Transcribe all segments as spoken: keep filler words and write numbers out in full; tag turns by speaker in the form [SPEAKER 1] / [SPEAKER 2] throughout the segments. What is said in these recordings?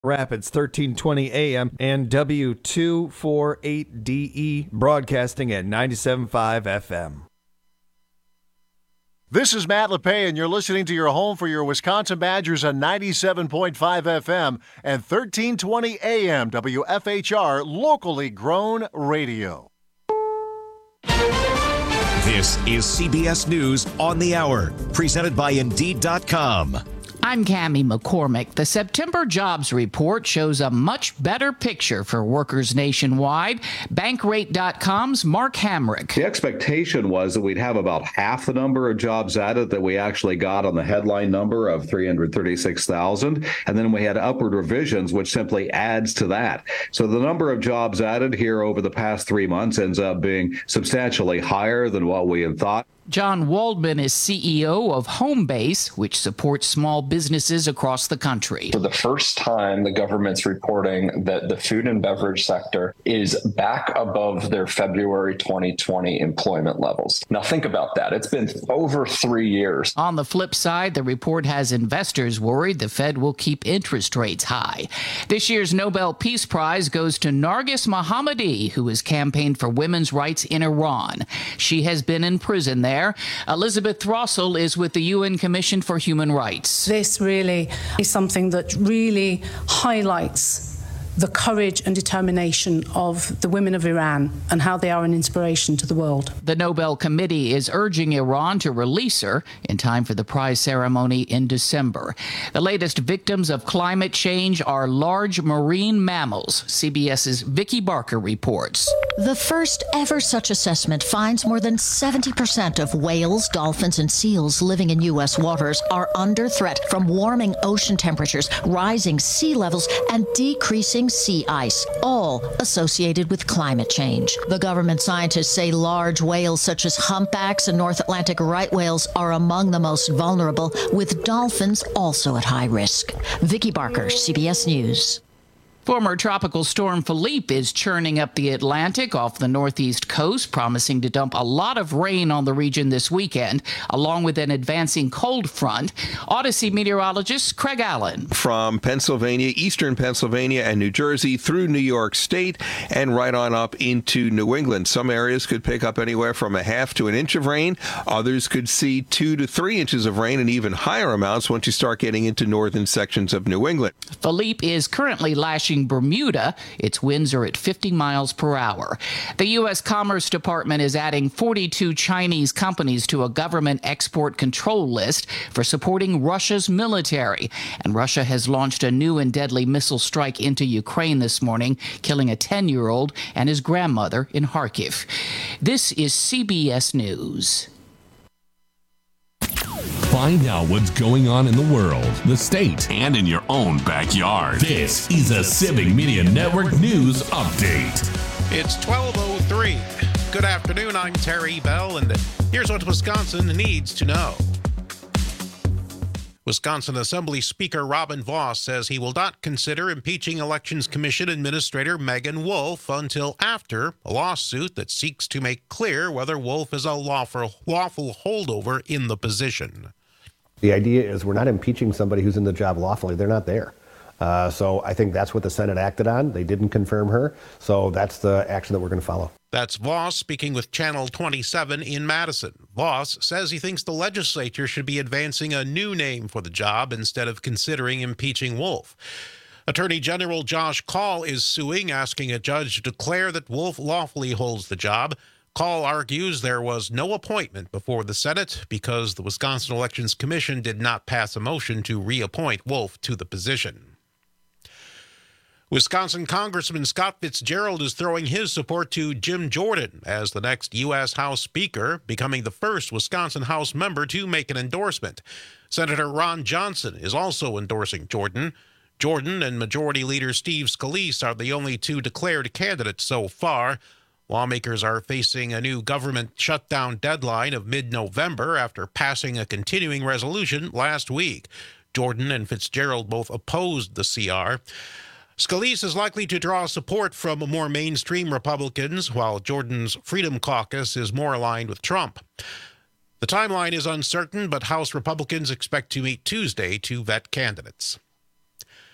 [SPEAKER 1] Rapids, thirteen twenty A M, and W two forty-eight D E, broadcasting at ninety-seven point five F M.
[SPEAKER 2] This is Matt LePay, and you're listening to your home for your Wisconsin Badgers on ninety-seven point five F M and thirteen twenty A M W F H R, locally grown radio.
[SPEAKER 3] This is C B S News on the Hour, presented by Indeed dot com.
[SPEAKER 4] I'm Cammie McCormick. The September jobs report shows a much better picture for workers nationwide. Bankrate dot com's Mark Hamrick.
[SPEAKER 5] The expectation was that we'd have about half the number of jobs added that we actually got on the headline number of three hundred thirty-six thousand. And then we had upward revisions, which simply adds to that. So the number of jobs added here over the past three months ends up being substantially higher than what we had thought.
[SPEAKER 4] John Waldman is C E O of Homebase, which supports small businesses across the country.
[SPEAKER 6] For the first time, the government's reporting that the food and beverage sector is back above their February twenty twenty employment levels. Now think about that. It's been over three years.
[SPEAKER 4] On the flip side, the report has investors worried the Fed will keep interest rates high. This year's Nobel Peace Prize goes to Narges Mohammadi, who has campaigned for women's rights in Iran. She has been in prison there. Elizabeth Throssell is with the U N Commission for Human Rights.
[SPEAKER 7] This really is something that really highlights the courage and determination of the women of Iran and how they are an inspiration to the world.
[SPEAKER 4] The Nobel Committee is urging Iran to release her in time for the prize ceremony in December. The latest victims of climate change are large marine mammals. CBS's Vicki Barker reports.
[SPEAKER 8] The first ever such assessment finds more than seventy percent of whales, dolphins, and seals living in U S waters are under threat from warming ocean temperatures, rising sea levels, and decreasing sea ice, all associated with climate change. The government scientists say large whales such as humpbacks and North Atlantic right whales are among the most vulnerable, with dolphins also at high risk. Vicki Barker, C B S News.
[SPEAKER 4] Former tropical storm Philippe is churning up the Atlantic off the northeast coast, promising to dump a lot of rain on the region this weekend, along with an advancing cold front. Odyssey meteorologist Craig Allen.
[SPEAKER 9] From Pennsylvania, eastern Pennsylvania and New Jersey through New York State and right on up into New England. Some areas could pick up anywhere from a half to an inch of rain. Others could see two to three inches of rain and even higher amounts once you start getting into northern sections of New England.
[SPEAKER 4] Philippe is currently lashing Bermuda. Its winds are at fifty miles per hour. The U S Commerce Department is adding forty-two Chinese companies to a government export control list for supporting Russia's military. And Russia has launched a new and deadly missile strike into Ukraine this morning, killing a ten-year-old and his grandmother in Kharkiv. This is C B S News.
[SPEAKER 10] Find out what's going on in the world, the state,
[SPEAKER 11] and in your own backyard.
[SPEAKER 10] This is a Civic Media Network News Update.
[SPEAKER 12] It's twelve oh three. Good afternoon, I'm Terry Bell, and here's what Wisconsin needs to know. Wisconsin Assembly Speaker Robin Vos says he will not consider impeaching Elections Commission Administrator Megan Wolf until after a lawsuit that seeks to make clear whether Wolf is a lawful, lawful holdover in the position.
[SPEAKER 13] The idea is we're not impeaching somebody who's in the job lawfully. They're not there. Uh, so I think that's what the Senate acted on. They didn't confirm her. So that's the action that we're going to follow.
[SPEAKER 12] That's Vos speaking with Channel twenty-seven in Madison. Vos says he thinks the legislature should be advancing a new name for the job instead of considering impeaching Wolf. Attorney General Josh Kaul is suing, asking a judge to declare that Wolf lawfully holds the job. Kaul argues there was no appointment before the Senate because the Wisconsin Elections Commission did not pass a motion to reappoint Wolf to the position. Wisconsin Congressman Scott Fitzgerald is throwing his support to Jim Jordan as the next U S House Speaker, becoming the first Wisconsin House member to make an endorsement. Senator Ron Johnson is also endorsing Jordan. Jordan and Majority Leader Steve Scalise are the only two declared candidates so far. Lawmakers are facing a new government shutdown deadline of mid-November after passing a continuing resolution last week. Jordan and Fitzgerald both opposed the C R. Scalise is likely to draw support from more mainstream Republicans, while Jordan's Freedom Caucus is more aligned with Trump. The timeline is uncertain, but House Republicans expect to meet Tuesday to vet candidates.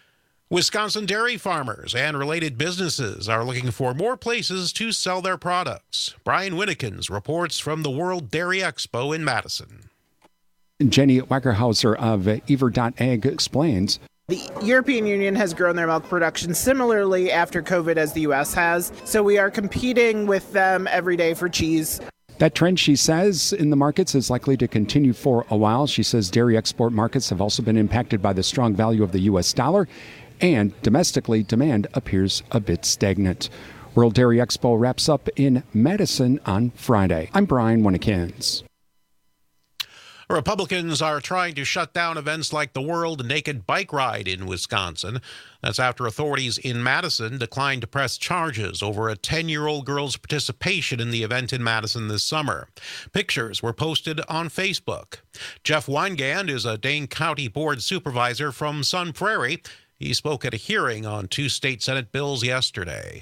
[SPEAKER 12] Wisconsin dairy farmers and related businesses are looking for more places to sell their products. Brian Winnekins reports from the World Dairy Expo in Madison.
[SPEAKER 14] Jenny Wackerhauser of Ever dot Ag explains.
[SPEAKER 15] The European Union has grown their milk production similarly after COVID as the U S has, so we are competing with them every day for cheese.
[SPEAKER 14] That trend, she says, in the markets is likely to continue for a while. She says dairy export markets have also been impacted by the strong value of the U S dollar, and domestically, demand appears a bit stagnant. World Dairy Expo wraps up in Madison on Friday. I'm Brian Winnekins.
[SPEAKER 12] Republicans are trying to shut down events like the World Naked Bike Ride in Wisconsin. That's after authorities in Madison declined to press charges over a ten-year-old girl's participation in the event in Madison this summer. Pictures were posted on Facebook. Jeff Weingand is a Dane County Board Supervisor from Sun Prairie. He spoke at a hearing on two state Senate bills yesterday.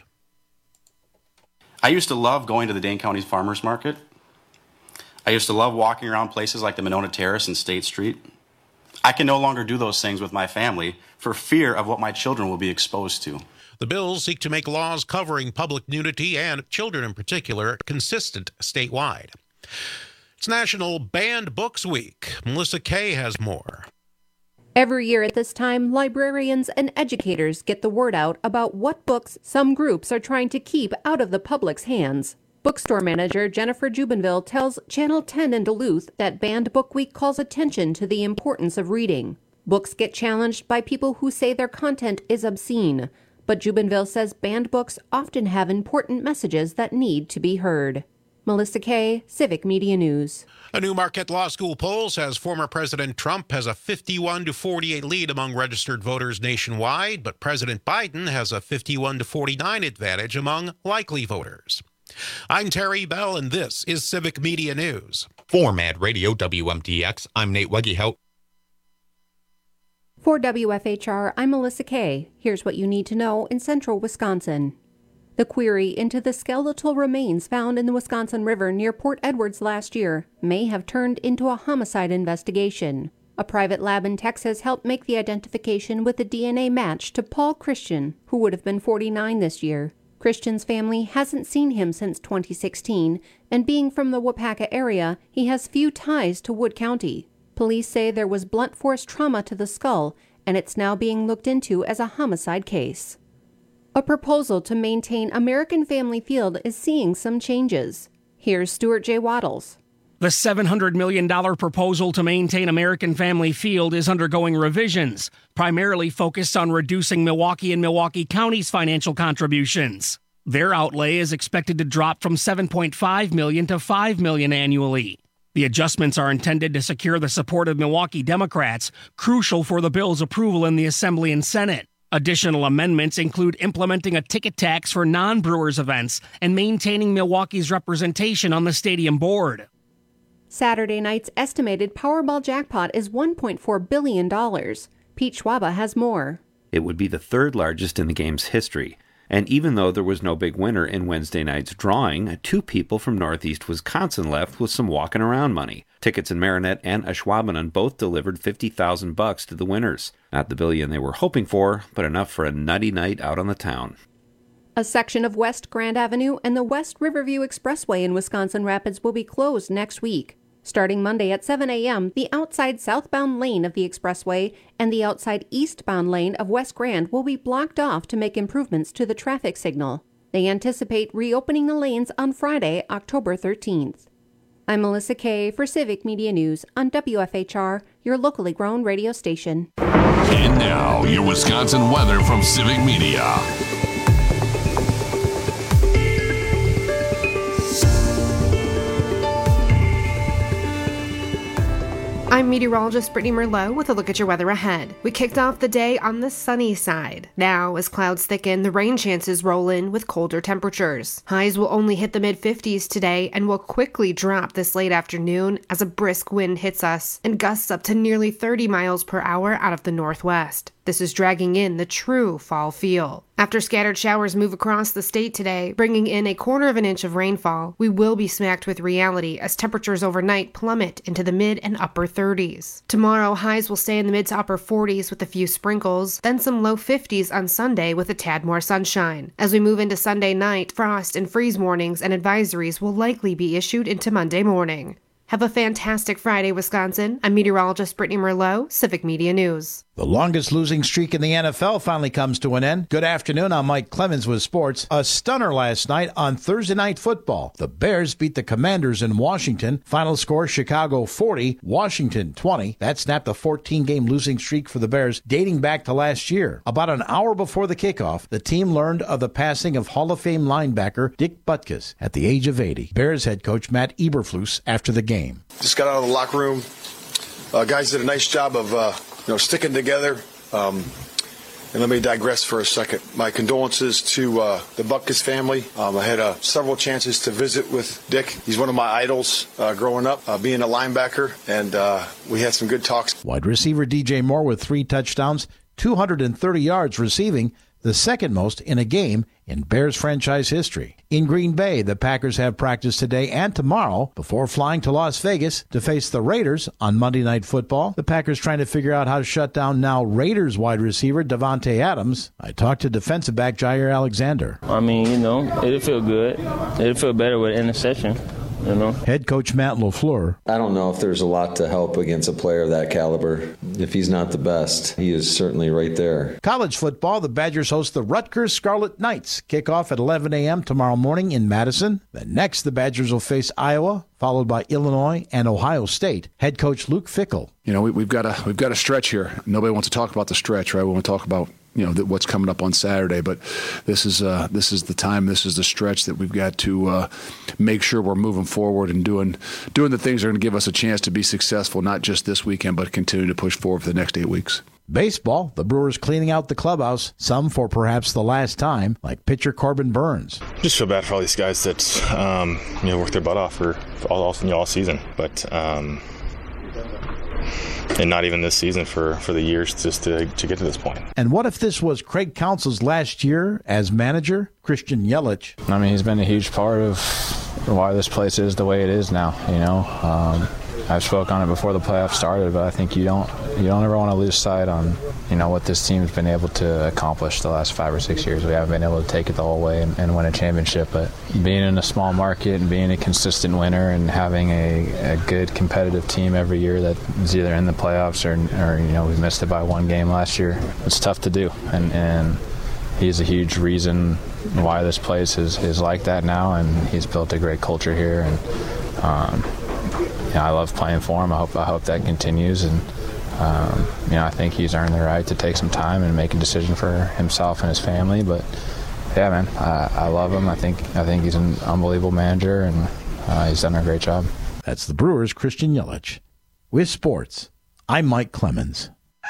[SPEAKER 16] I used to love going to the Dane County Farmers Market. I used to love walking around places like the Monona Terrace and State Street. I can no longer do those things with my family for fear of what my children will be exposed to.
[SPEAKER 12] The bills seek to make laws covering public nudity and children in particular consistent statewide. It's National Banned Books Week. Melissa Kay has more.
[SPEAKER 17] Every year at this time, librarians and educators get the word out about what books some groups are trying to keep out of the public's hands. Bookstore manager Jennifer Jubenville tells Channel ten in Duluth that Banned Book Week calls attention to the importance of reading. Books get challenged by people who say their content is obscene, but Jubenville says banned books often have important messages that need to be heard. Melissa Kay, Civic Media News.
[SPEAKER 12] A new Marquette Law School poll says former President Trump has a fifty-one to forty-eight lead among registered voters nationwide, but President Biden has a fifty-one to forty-nine advantage among likely voters. I'm Terry Bell, and this is Civic Media News.
[SPEAKER 18] For Mad Radio W M D X, I'm Nate Wegehout.
[SPEAKER 17] For W F H R, I'm Melissa Kay. Here's what you need to know in central Wisconsin. The query into the skeletal remains found in the Wisconsin River near Port Edwards last year may have turned into a homicide investigation. A private lab in Texas helped make the identification with a D N A match to Paul Christian, who would have been forty-nine this year. Christian's family hasn't seen him since twenty sixteen, and being from the Wapaka area, he has few ties to Wood County. Police say there was blunt force trauma to the skull, and it's now being looked into as a homicide case. A proposal to maintain American Family Field is seeing some changes. Here's Stuart J. Waddles.
[SPEAKER 19] The seven hundred million dollars proposal to maintain American Family Field is undergoing revisions, primarily focused on reducing Milwaukee and Milwaukee County's financial contributions. Their outlay is expected to drop from seven point five million dollars to five million dollars annually. The adjustments are intended to secure the support of Milwaukee Democrats, crucial for the bill's approval in the Assembly and Senate. Additional amendments include implementing a ticket tax for non-Brewers events and maintaining Milwaukee's representation on the stadium board.
[SPEAKER 17] Saturday night's estimated Powerball jackpot is one point four billion dollars. Pete Schwaba has more.
[SPEAKER 20] It would be the third largest in the game's history. And even though there was no big winner in Wednesday night's drawing, two people from Northeast Wisconsin left with some walking around money. Tickets in Marinette and Ashwaubenon both delivered fifty thousand bucks to the winners. Not the billion they were hoping for, but enough for a nutty night out on the town.
[SPEAKER 17] A section of West Grand Avenue and the West Riverview Expressway in Wisconsin Rapids will be closed next week. Starting Monday at seven a.m., the outside southbound lane of the expressway and the outside eastbound lane of West Grand will be blocked off to make improvements to the traffic signal. They anticipate reopening the lanes on Friday, October thirteenth. I'm Melissa Kay for Civic Media News on W F H R, your locally grown radio station.
[SPEAKER 10] And now, your Wisconsin weather from Civic Media.
[SPEAKER 21] I'm meteorologist Brittany Merlot with a look at your weather ahead. We kicked off the day on the sunny side. Now, as clouds thicken, the rain chances roll in with colder temperatures. Highs will only hit the mid fifties today and will quickly drop this late afternoon as a brisk wind hits us and gusts up to nearly thirty miles per hour out of the northwest. This is dragging in the true fall feel. After scattered showers move across the state today, bringing in a quarter of an inch of rainfall, we will be smacked with reality as temperatures overnight plummet into the mid and upper thirties. Tomorrow, highs will stay in the mid to upper forties with a few sprinkles, then some low fifties on Sunday with a tad more sunshine. As we move into Sunday night, frost and freeze warnings and advisories will likely be issued into Monday morning. Have a fantastic Friday, Wisconsin. I'm meteorologist Brittany Merlot, Civic Media News.
[SPEAKER 1] The longest losing streak in the N F L finally comes to an end. Good afternoon, I'm Mike Clemens with sports. A stunner last night on Thursday Night Football. The Bears beat the Commanders in Washington. Final score, Chicago forty, Washington twenty. That snapped a fourteen-game losing streak for the Bears dating back to last year. About an hour before the kickoff, the team learned of the passing of Hall of Fame linebacker Dick Butkus at the age of eighty. Bears head coach Matt Eberflus after the game.
[SPEAKER 22] Just got out of the locker room. Uh, guys did a nice job of uh, you know, sticking together. Um, and let me digress for a second. My condolences to uh, the Butkus family. Um, I had uh, several chances to visit with Dick. He's one of my idols uh, growing up, uh, being a linebacker, and uh, we had some good talks.
[SPEAKER 1] Wide receiver D J Moore with three touchdowns, two hundred thirty yards receiving, the second most in a game in Bears franchise history. In Green Bay, the Packers have practice today and tomorrow before flying to Las Vegas to face the Raiders on Monday Night Football. The Packers trying to figure out how to shut down now Raiders wide receiver Davante Adams. I talked to defensive back Jair Alexander.
[SPEAKER 23] I mean, you know, it'll feel good. It'll feel better with an interception. You know?
[SPEAKER 1] Head coach Matt LaFleur.
[SPEAKER 24] I don't know if there's a lot to help against a player of that caliber. If he's not the best, he is certainly right there.
[SPEAKER 1] College football, the Badgers host the Rutgers Scarlet Knights. Kickoff at eleven a.m. tomorrow morning in Madison. Then next, the Badgers will face Iowa, followed by Illinois and Ohio State. Head coach Luke Fickell.
[SPEAKER 25] You know, we, we've got a we've got a stretch here. Nobody wants to talk about the stretch, right? We want to talk about you know the, what's coming up on Saturday, but this is uh, this is the time, this is the stretch that we've got to uh, make sure we're moving forward and doing doing the things that are going to give us a chance to be successful, not just this weekend, but continue to push forward for the next eight weeks.
[SPEAKER 1] Baseball, the Brewers cleaning out the clubhouse, some for perhaps the last time, like pitcher Corbin Burns.
[SPEAKER 26] Just feel bad for all these guys that um, you know work their butt off for, for all, all, you know, all season, but um, and not even this season for, for the years just to, to get to this point.
[SPEAKER 1] And what if this was Craig Counsell's last year as manager, Christian Yelich?
[SPEAKER 27] I mean, he's been a huge part of why this place is the way it is now, you know. Um, I've spoke on it before the playoffs started, but I think you don't you don't ever want to lose sight on, you know, what this team's been able to accomplish the last five or six years. We haven't been able to take it the whole way and, and win a championship, but being in a small market and being a consistent winner and having a, a good competitive team every year that is either in the playoffs or, or you know, we missed it by one game last year, it's tough to do. And, and he's a huge reason why this place is, is like that now, and he's built a great culture here. And um, you know, I love playing for him. I hope I hope that continues, and um, you know, I think he's earned the right to take some time and make a decision for himself and his family. But yeah, man, I, I love him. I think I think he's an unbelievable manager, and uh, he's done a great job.
[SPEAKER 1] That's the Brewers' Christian Yelich. With sports, I'm Mike Clemens.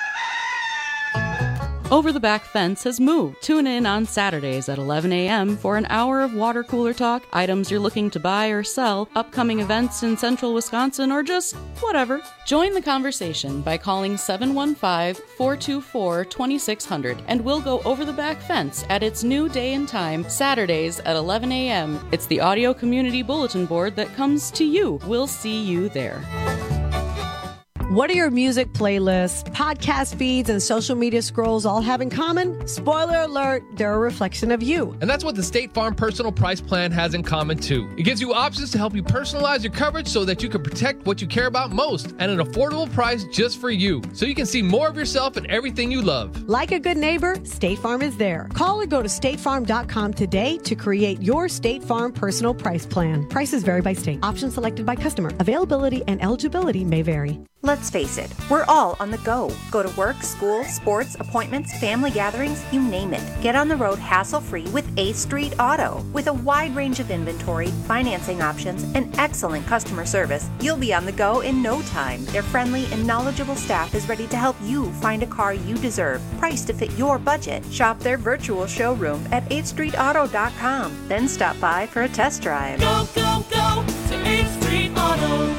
[SPEAKER 28] Over the Back Fence has moved. Tune in on Saturdays at eleven a.m. for an hour of water cooler talk, items you're looking to buy or sell, upcoming events in central Wisconsin, or just whatever. Join the conversation by calling seven one five, four two four, two six zero zero, and we'll go over the back fence at its new day and time, Saturdays at eleven a.m. It's the audio community bulletin board that comes to you. We'll see you there.
[SPEAKER 29] What do your music playlists, podcast feeds, and social media scrolls all have in common? Spoiler alert, they're a reflection of you.
[SPEAKER 30] And that's what the State Farm Personal Price Plan has in common too. It gives you options to help you personalize your coverage so that you can protect what you care about most at an affordable price just for you, so you can see more of yourself in everything you love.
[SPEAKER 29] Like a good neighbor, State Farm is there. Call or go to state farm dot com today to create your State Farm Personal Price Plan. Prices vary by state. Options selected by customer. Availability and eligibility may vary.
[SPEAKER 31] Let's face it, we're all on the go. Go to work, school, sports, appointments, family gatherings, you name it. Get on the road hassle-free with eighth Street Auto. With a wide range of inventory, financing options, and excellent customer service, you'll be on the go in no time. Their friendly and knowledgeable staff is ready to help you find a car you deserve, priced to fit your budget. Shop their virtual showroom at eighth street auto dot com. Then stop by for a test drive.
[SPEAKER 32] Go, go, go to eighth Street Auto.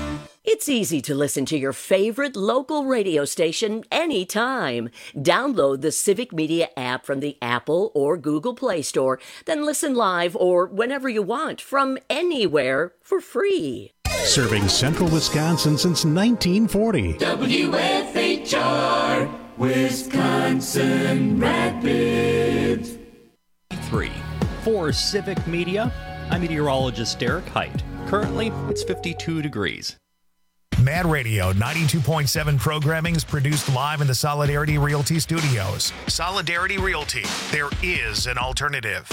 [SPEAKER 2] It's easy to listen to your favorite local radio station anytime. Download the Civic Media app from the Apple or Google Play Store, then listen live or whenever you want from anywhere for free.
[SPEAKER 3] Serving Central Wisconsin since nineteen forty.
[SPEAKER 4] W F H R, Wisconsin Rapids.
[SPEAKER 5] Three. For Civic Media, I'm meteorologist Derek Height. Currently, it's fifty-two degrees.
[SPEAKER 6] Mad Radio ninety-two point seven programming is produced live in the Solidarity Realty Studios. Solidarity Realty, there is an alternative.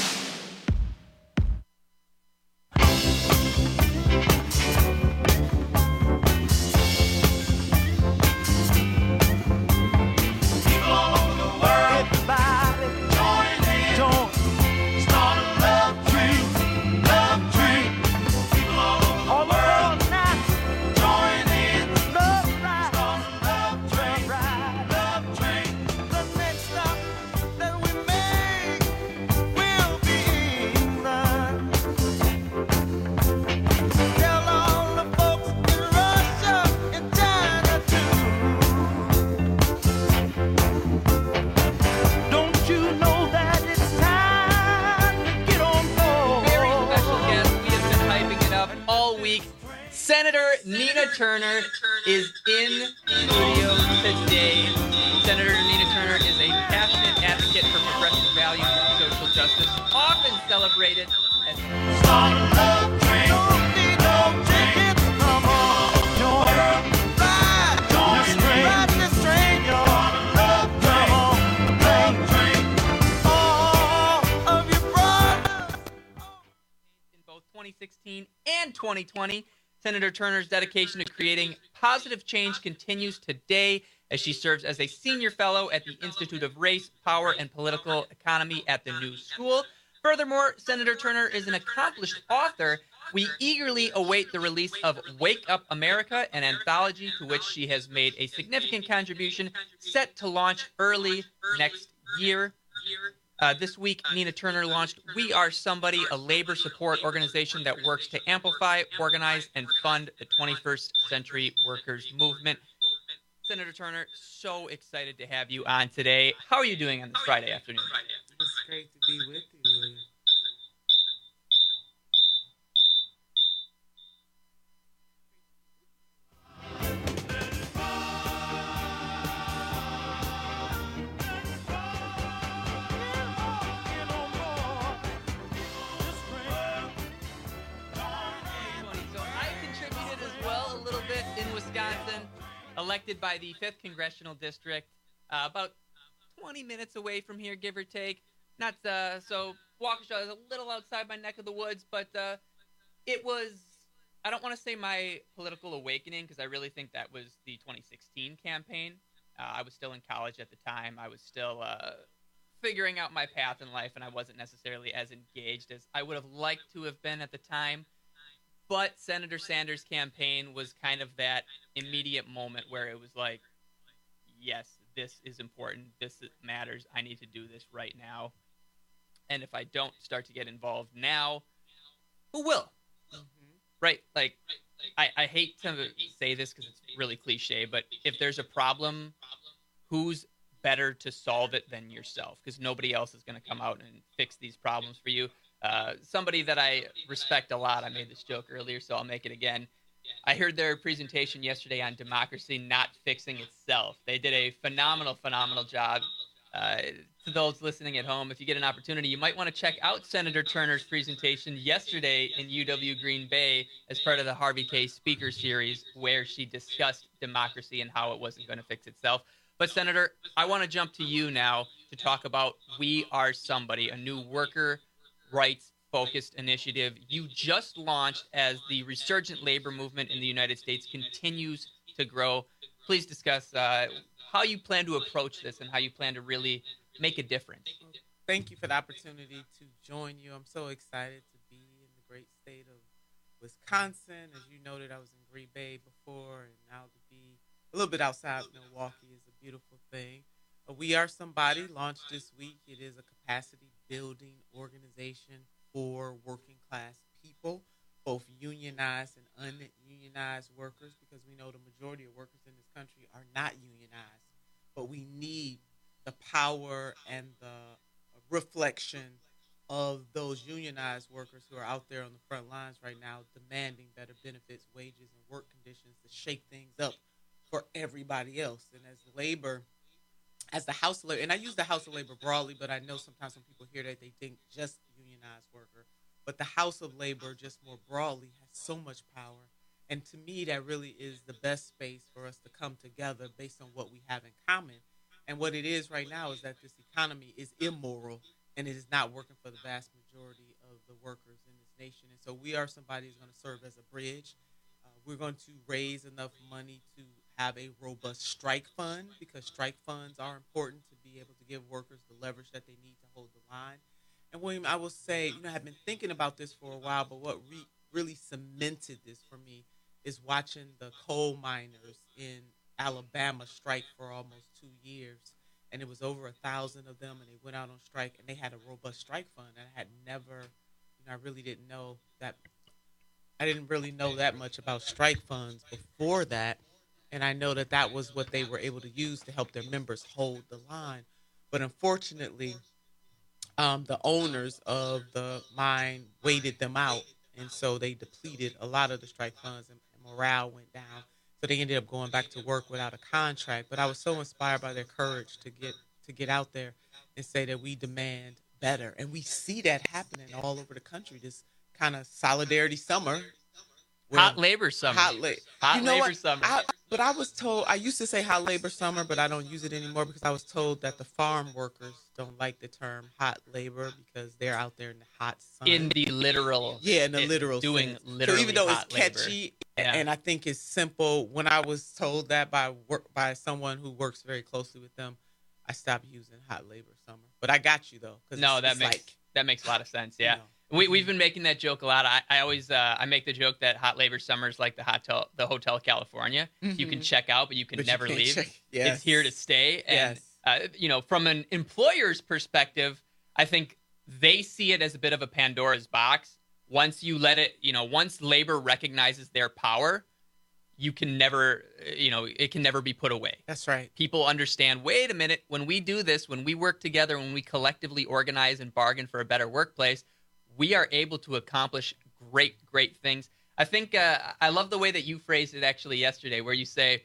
[SPEAKER 7] Senator Nina Turner is in studio today. Senator Nina Turner is a passionate advocate for progressive values and social justice, often celebrated as in both twenty sixteen and twenty twenty. Senator Turner's dedication to creating positive change continues today as she serves as a senior fellow at the Institute of Race, Power, and Political Economy at the New School. Furthermore, Senator Turner is an accomplished author. We eagerly await the release of Wake Up America, an anthology to which she has made a significant contribution, set to launch early next year. Uh, this week, Nina Turner launched We Are Somebody, a labor support organization that works to amplify, organize, and fund the twenty-first century workers' movement. Senator Turner, so excited to have you on today. How are you doing on this Friday afternoon?
[SPEAKER 8] It's great to be with you, William.
[SPEAKER 7] Elected by the fifth Congressional District, uh, about twenty minutes away from here, give or take. Not uh, so Waukesha is a little outside my neck of the woods, but uh, it was, I don't want to say my political awakening, because I really think that was the twenty sixteen campaign. Uh, I was still in college at the time. I was still uh, figuring out my path in life, and I wasn't necessarily as engaged as I would have liked to have been at the time. But Senator Sanders' campaign was kind of that immediate moment where it was like, yes, this is important. This matters. I need to do this right now. And if I don't start to get involved now, who will? Mm-hmm. Right? Like, I, I hate to say this because it's really cliche, but if there's a problem, who's better to solve it than yourself? Because nobody else is going to come out and fix these problems for you. Uh, somebody that I respect a lot, I made this joke earlier, so I'll make it again. I heard their presentation yesterday on democracy not fixing itself. They did a phenomenal, phenomenal job. Uh, to those listening at home, if you get an opportunity, you might want to check out Senator Turner's presentation yesterday in U W Green Bay as part of the Harvey K. Speaker Series, where she discussed democracy and how it wasn't going to fix itself. But, Senator, I want to jump to you now to talk about We Are Somebody, a new worker rights-focused initiative you just launched as the resurgent labor movement in the United States continues to grow. Please discuss uh, how you plan to approach this and how you plan to really make a difference.
[SPEAKER 8] Thank you for the opportunity to join you. I'm so excited to be in the great state of Wisconsin. As you noted, I was in Green Bay before, and now to be a little bit outside Milwaukee is a beautiful thing. Uh, We Are Somebody launched this week. It is a capacity building organization for working class people, both unionized and ununionized workers, because we power and the reflection of those unionized workers who are out there on the front lines right now demanding better benefits, wages, and work conditions to shake things up for everybody else. And as labor, as the House of Labor, and I use the House of Labor broadly, but I know sometimes when people hear that, they think just unionized worker. But the House of Labor, just more broadly, has so much power. And to me, that really is the best space for us to come together based on what we have in common. And what it is right now is that this economy is immoral, and it is not working for the vast majority of the workers in this nation. And so we are somebody who's going to serve as a bridge. Uh, we're going to raise enough money to have a robust strike fund, because strike funds are important to be able to give workers the leverage that they need to hold the line. And William, I will say, you know, I've been thinking about this for a while, but what re- really cemented this for me is watching the coal miners in Alabama strike for almost two years. And it was over a thousand of them, and they went out on strike, and they had a robust strike fund. And I had never, you know, I really didn't know that. I didn't really know that much about strike funds before that. And I know that that was what they were able to use to help their members hold the line. But unfortunately, um, the owners of the mine waited them out. And so they depleted a lot of the strike funds, and, and morale went down. So they ended up going back to work without a contract. But I was so inspired by their courage to get to get out there and say that we demand better. And we see that happening all over the country, this kind of solidarity summer.
[SPEAKER 7] Hot labor summer.
[SPEAKER 8] Hot, la-
[SPEAKER 7] hot
[SPEAKER 8] you know
[SPEAKER 7] labor
[SPEAKER 8] what?
[SPEAKER 7] summer.
[SPEAKER 8] I, but I was told, I used to say hot labor summer, but I don't use it anymore because I was told that the farm workers don't like the term hot labor because they're out there in the hot sun.
[SPEAKER 7] In the literal.
[SPEAKER 8] Yeah, in the
[SPEAKER 7] it,
[SPEAKER 8] literal
[SPEAKER 7] doing
[SPEAKER 8] sense.
[SPEAKER 7] literally
[SPEAKER 8] So even though
[SPEAKER 7] hot
[SPEAKER 8] it's catchy,
[SPEAKER 7] labor. Yeah.
[SPEAKER 8] and I think it's simple, when I was told that by work by someone who works very closely with them, I stopped using hot labor summer. But I got you though.
[SPEAKER 7] No,
[SPEAKER 8] it's,
[SPEAKER 7] that
[SPEAKER 8] it's
[SPEAKER 7] makes
[SPEAKER 8] like,
[SPEAKER 7] that makes a lot of sense. Yeah.
[SPEAKER 8] You know.
[SPEAKER 7] We we've been making that joke a lot. I, I always uh, I make the joke that hot labor summer is like the hotel the Hotel California. Mm-hmm. You can check out, but you can but never you leave.
[SPEAKER 8] Yes.
[SPEAKER 7] It's here to stay. And
[SPEAKER 8] yes.
[SPEAKER 7] uh, you know, from an employer's perspective, I think they see it as a bit of a Pandora's box. Once you let it, you know, once labor recognizes their power, you can never, you know, it can never be put away.
[SPEAKER 8] That's right.
[SPEAKER 7] People understand, wait a minute, when we do this, when we work together, when we collectively organize and bargain for a better workplace, we are able to accomplish great, great things. I think uh, I love the way that you phrased it actually yesterday, where you say,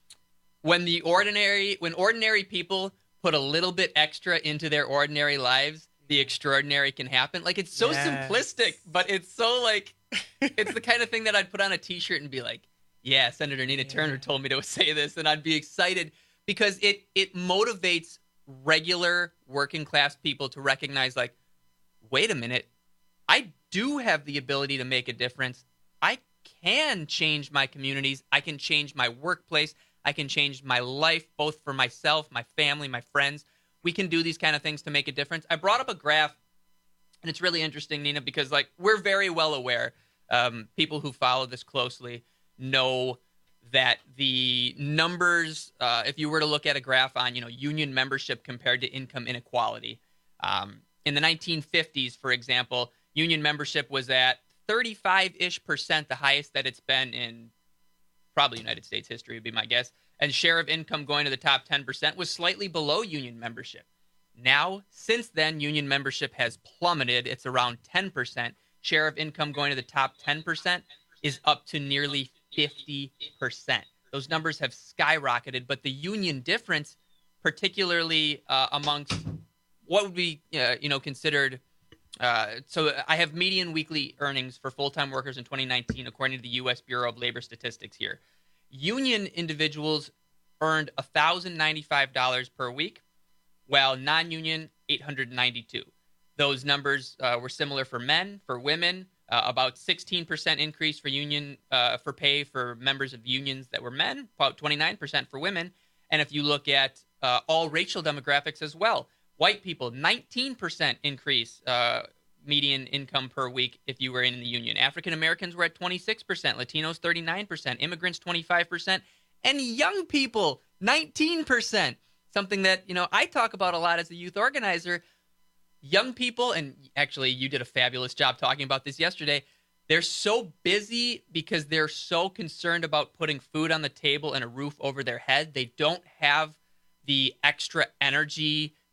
[SPEAKER 7] when the ordinary, when ordinary people put a little bit extra into their ordinary lives, the extraordinary can happen. Like, it's so
[SPEAKER 8] yes.
[SPEAKER 7] simplistic, but it's so like, it's the kind of thing that I'd put on a t-shirt and be like, yeah, Senator Nina yeah. Turner told me to say this, and I'd be excited because it it motivates regular working class people to recognize, like, wait a minute, I do have the ability to make a difference. I can change my communities. I can change my workplace. I can change my life, both for myself, my family, my friends. We can do these kind of things to make a difference. I brought up a graph, and it's really interesting, Nina, because, like, we're very well aware, um, people who follow this closely know that the numbers, uh, if you were to look at a graph on, you know, union membership compared to income inequality, um, in the nineteen fifties, for example, union membership was at thirty-five-ish percent, the highest that it's been in probably United States history would be my guess. And share of income going to the top ten percent was slightly below union membership. Now, since then, union membership has plummeted. It's around ten percent. Share of income going to the top ten percent is up to nearly fifty percent. Those numbers have skyrocketed, but the union difference, particularly uh, amongst what would be, uh, you know, considered. Uh, so I have median weekly earnings for full-time workers in twenty nineteen, according to the U S Bureau of Labor Statistics here. Union individuals earned one thousand ninety-five dollars per week, while non-union, eight hundred ninety-two dollars. Those numbers uh, were similar for men, for women, uh, about sixteen percent increase for union uh, for pay for members of unions that were men, about twenty-nine percent for women. And if you look at uh, all racial demographics as well, white people, nineteen percent increase uh, median income per week if you were in the union. African Americans were at twenty-six percent, Latinos thirty-nine percent, immigrants twenty-five percent, and young people nineteen percent. Something that, you know, I talk about a lot as a youth organizer. Young people, and actually you did a fabulous job talking about this yesterday, they're so busy because they're so concerned about putting food on the table and a roof over their head. They don't have the extra energy,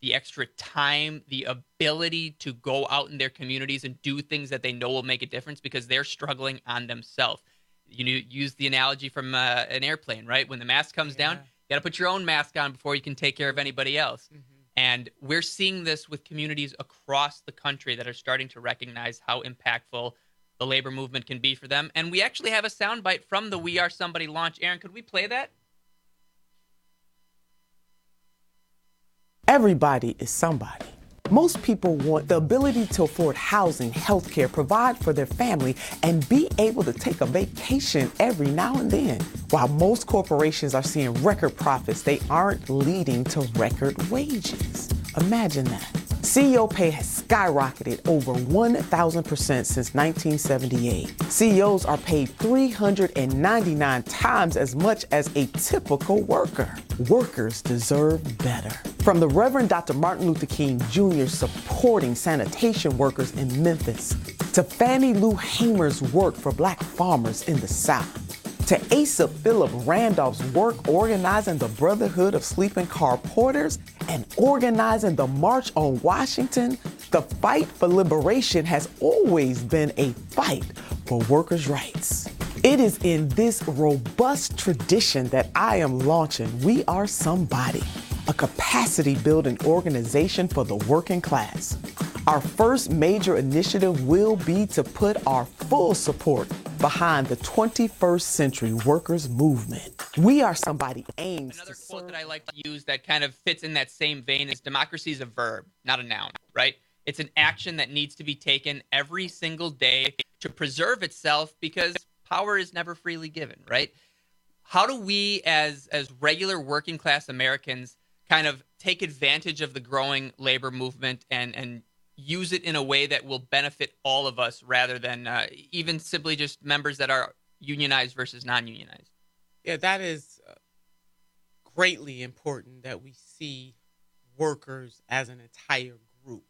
[SPEAKER 7] the extra time, the ability to go out in their communities and do things that they know will make a difference because they're struggling on themselves. You use the analogy from uh, an airplane, right? When the mask comes yeah. down, you got to put your own mask on before you can take care of anybody else. Mm-hmm. And we're seeing this with communities across the country that are starting to recognize how impactful the labor movement can be for them. And we actually have a soundbite from the We Are Somebody launch. Aaron, could we play that?
[SPEAKER 9] Everybody is somebody. Most people want the ability to afford housing, healthcare, provide for their family, and be able to take a vacation every now and then. While most corporations are seeing record profits, they aren't leading to record wages. Imagine that. C E O pay has skyrocketed over one thousand percent since nineteen seventy-eight. C E Os are paid three hundred ninety-nine times as much as a typical worker. Workers deserve better. From the Reverend Doctor Martin Luther King Junior supporting sanitation workers in Memphis, to Fannie Lou Hamer's work for black farmers in the South, to Asa Philip Randolph's work organizing the Brotherhood of Sleeping Car Porters and organizing the March on Washington, the fight for liberation has always been a fight for workers' rights. It is in this robust tradition that I am launching We Are Somebody, a capacity-building organization for the working class. Our first major initiative will be to put our full support behind the twenty-first century workers movement. We Are Somebody aims
[SPEAKER 7] Another
[SPEAKER 9] to
[SPEAKER 7] quote
[SPEAKER 9] serve-
[SPEAKER 7] that I like to use that kind of fits in that same vein is democracy is a verb, not a noun, right? It's an action that needs to be taken every single day to preserve itself because power is never freely given, right? How do we as as regular working class Americans kind of take advantage of the growing labor movement and and use it in a way that will benefit all of us rather than uh, even simply just members that are unionized versus non-unionized?
[SPEAKER 8] Yeah, that is uh, greatly important that we see workers as an entire group.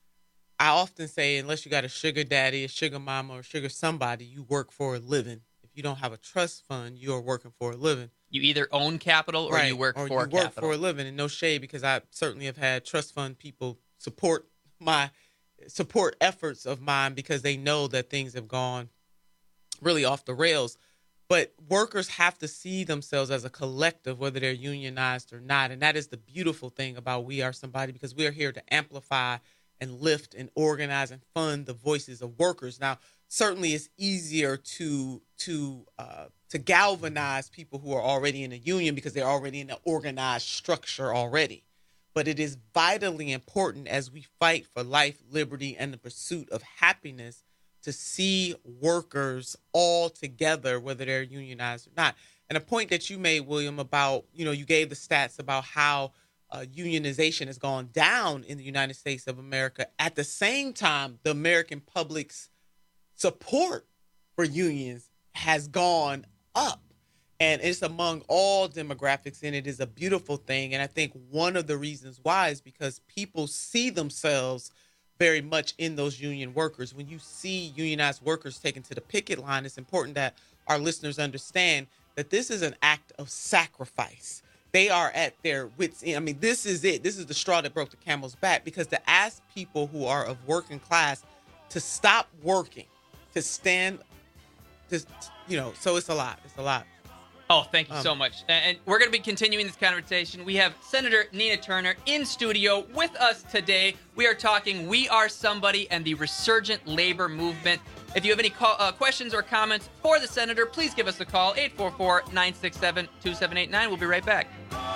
[SPEAKER 8] I often say, unless you got a sugar daddy, a sugar mama, or sugar somebody, you work for a living. If you don't have a trust fund, you're working for a living.
[SPEAKER 7] You either own capital or
[SPEAKER 8] right.
[SPEAKER 7] you work
[SPEAKER 8] or
[SPEAKER 7] for
[SPEAKER 8] you
[SPEAKER 7] capital.
[SPEAKER 8] work for a living. And no shade, because I certainly have had trust fund people support my support efforts of mine because they know that things have gone really off the rails. But workers have to see themselves as a collective, whether they're unionized or not. And that is the beautiful thing about We Are Somebody, because we are here to amplify and lift and organize and fund the voices of workers. Now, certainly it's easier to to uh, to galvanize people who are already in a union because they're already in an organized structure already. But it is vitally important as we fight for life, liberty, and the pursuit of happiness to see workers all together, whether they're unionized or not. And a point that you made, William, about, you know, you gave the stats about how uh, unionization has gone down in the United States of America. At the same time, the American public's support for unions has gone up. And it's among all demographics, and it is a beautiful thing. And I think one of the reasons why is because people see themselves very much in those union workers. When you see unionized workers taken to the picket line, it's important that our listeners understand that this is an act of sacrifice. They are at their wits' end. I mean, this is it. This is the straw that broke the camel's back, because to ask people who are of working class to stop working, to stand, just, you know, so it's a lot. It's a lot.
[SPEAKER 7] Oh, thank you
[SPEAKER 8] Um,
[SPEAKER 7] so much. And we're going to be continuing this conversation. We have Senator Nina Turner in studio with us today. We are talking We Are Somebody and the resurgent labor movement. If you have any call, uh, questions or comments for the senator, please give us a call, eight four four, nine six seven, two seven eight nine. We'll be right back.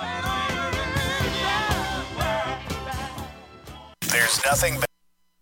[SPEAKER 6] There's nothing better.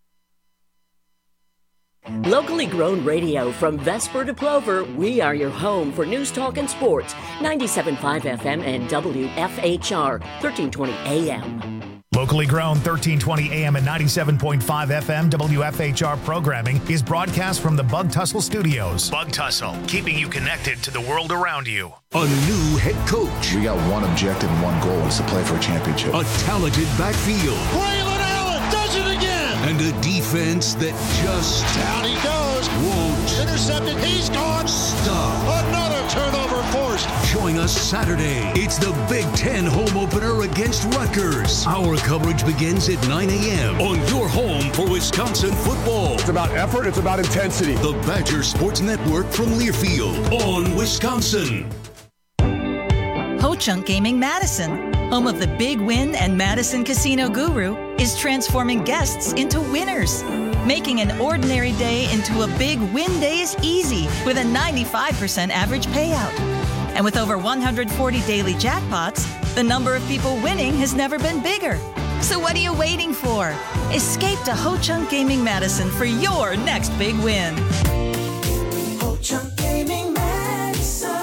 [SPEAKER 2] Locally grown radio from Vesper to Plover, we are your home for news, talk, and sports. ninety-seven point five F M and W F H R, thirteen twenty A M.
[SPEAKER 6] Locally grown thirteen twenty A M and ninety-seven point five F M W F H R programming is broadcast from the Bug Tussle Studios. Bug Tussle, keeping you connected to the world around you.
[SPEAKER 10] A new head coach.
[SPEAKER 25] We got one objective and one goal, is to play for a championship.
[SPEAKER 10] A talented backfield.
[SPEAKER 4] Braylon Allen does it again.
[SPEAKER 10] And a defense
[SPEAKER 11] offense that just
[SPEAKER 12] down he goes.
[SPEAKER 11] Won't
[SPEAKER 12] intercepted. He's gone.
[SPEAKER 11] Stop.
[SPEAKER 12] Another turnover forced.
[SPEAKER 11] Join us Saturday. It's the Big Ten home opener against Rutgers. Our coverage begins at nine a.m. on your home for Wisconsin football.
[SPEAKER 12] It's about effort. It's about intensity.
[SPEAKER 11] The Badger Sports Network from Learfield on Wisconsin.
[SPEAKER 13] Ho-Chunk Gaming Madison, home of the Big Win and Madison Casino Guru, is transforming guests into winners. Making an ordinary day into a big win day is easy with a ninety-five percent average payout. And with over one hundred forty daily jackpots, the number of people winning has never been bigger. So what are you waiting for? Escape to Ho-Chunk Gaming Madison for your next big win.
[SPEAKER 14] Ho-Chunk Gaming Madison.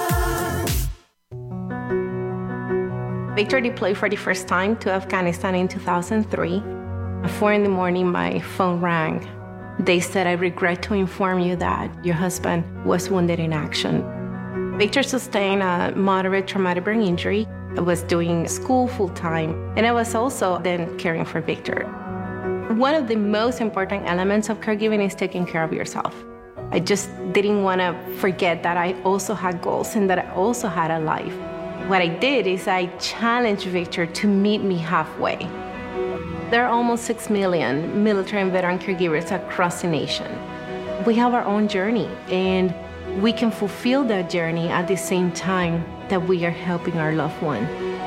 [SPEAKER 15] Victor deployed for the first time to Afghanistan in two thousand three. At four in the morning, my phone rang. They said, "I regret to inform you that your husband was wounded in action." Victor sustained a moderate traumatic brain injury. I was doing school full-time, and I was also then caring for Victor. One of the most important elements of caregiving is taking care of yourself. I just didn't want to forget that I also had goals and that I also had a life. What I did is I challenged Victor to meet me halfway. There are almost six million military and veteran caregivers across the nation. We have our own journey, and we can fulfill that journey at the same time that we are helping our loved one.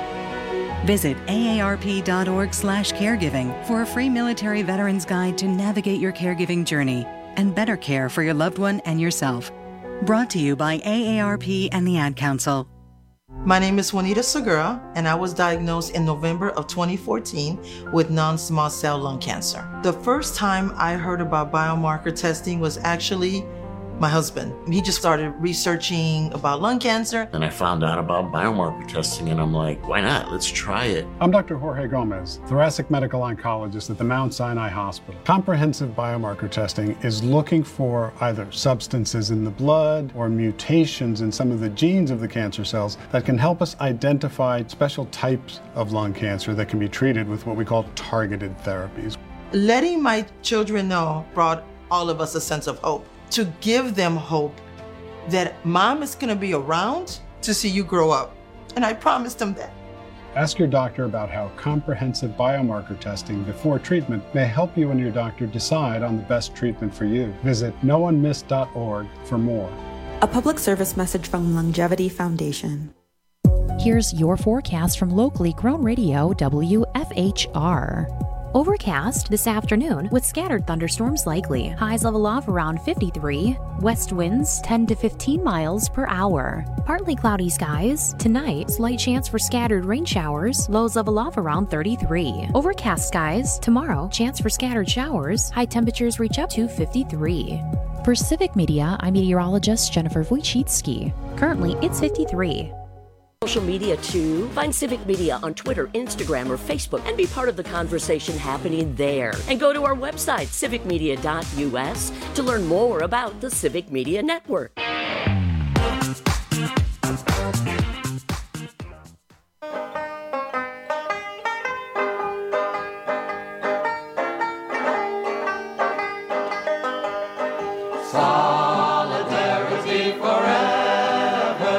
[SPEAKER 16] Visit A A R P dot org slash caregiving for a free military veterans guide to navigate your caregiving journey and better care for your loved one and yourself. Brought to you by A A R P and the Ad Council.
[SPEAKER 17] My name is Juanita Segura, and I was diagnosed in November of twenty fourteen with non-small cell lung cancer. The first time I heard about biomarker testing was actually my husband. He just started researching about lung cancer.
[SPEAKER 18] And I found out about biomarker testing, and I'm like, why not? Let's try it.
[SPEAKER 19] I'm Doctor Jorge Gomez, thoracic medical oncologist at the Mount Sinai Hospital. Comprehensive biomarker testing is looking for either substances in the blood or mutations in some of the genes of the cancer cells that can help us identify special types of lung cancer that can be treated with what we call targeted therapies.
[SPEAKER 17] Letting my children know brought all of us a sense of hope. To give them hope that mom is going to be around to see you grow up. And I promised them that.
[SPEAKER 19] Ask your doctor about how comprehensive biomarker testing before treatment may help you and your doctor decide on the best treatment for you. Visit no one missed dot org for more.
[SPEAKER 20] A public service message from Longevity Foundation.
[SPEAKER 21] Here's your forecast from locally grown radio W F H R. Overcast this afternoon with scattered thunderstorms likely. Highs level off around fifty-three. West winds ten to fifteen miles per hour. Partly cloudy skies. Tonight, slight chance for scattered rain showers. Lows level off around thirty-three. Overcast skies. Tomorrow, chance for scattered showers. High temperatures reach up to fifty-three. For Civic Media, I'm meteorologist Jennifer Wojcicki. Currently, it's fifty-three.
[SPEAKER 2] Social media too. Find Civic Media on Twitter, Instagram, or Facebook and be part of the conversation happening there. And go to our website, civic media dot U S, to learn more about the Civic Media Network.
[SPEAKER 4] Solidarity forever.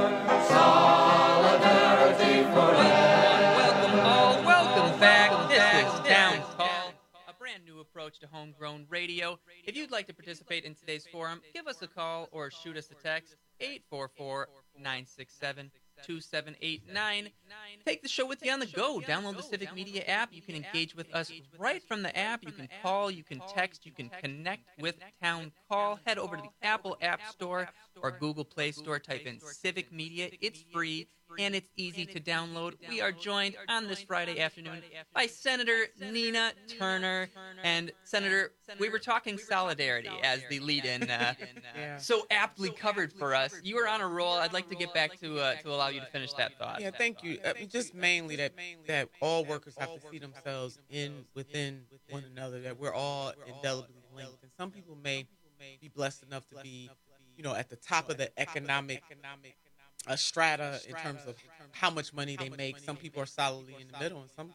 [SPEAKER 4] Solidarity forever.
[SPEAKER 7] Welcome all. Welcome back. This is Down Call, a brand new approach to homegrown radio. If you'd like to participate in today's forum, give us a call or shoot us a text, eight four four, nine six seven, two seven eight nine. Take the show with you on the go. Download the Civic Media app. You can engage with us right from the app. You can call, you can text, you can connect with Town Call. Head over to the Apple App Store or Google Play Store. Type in Civic Media. It's free and it's easy to download. We are joined on this Friday afternoon by Senator Nina Turner. And Senator, we were talking solidarity as the lead-in, uh, so aptly covered for us. You were on a roll. I'd like to get back to uh, to allow you to finish that thought.
[SPEAKER 8] Yeah, thank you. I mean, just mainly that that all workers have to see themselves in within one another. That we're all indelibly linked. And some people may be blessed enough to be, you know, at the top of the economic uh, strata in terms of how much money they make. Some people are solidly in the middle, and some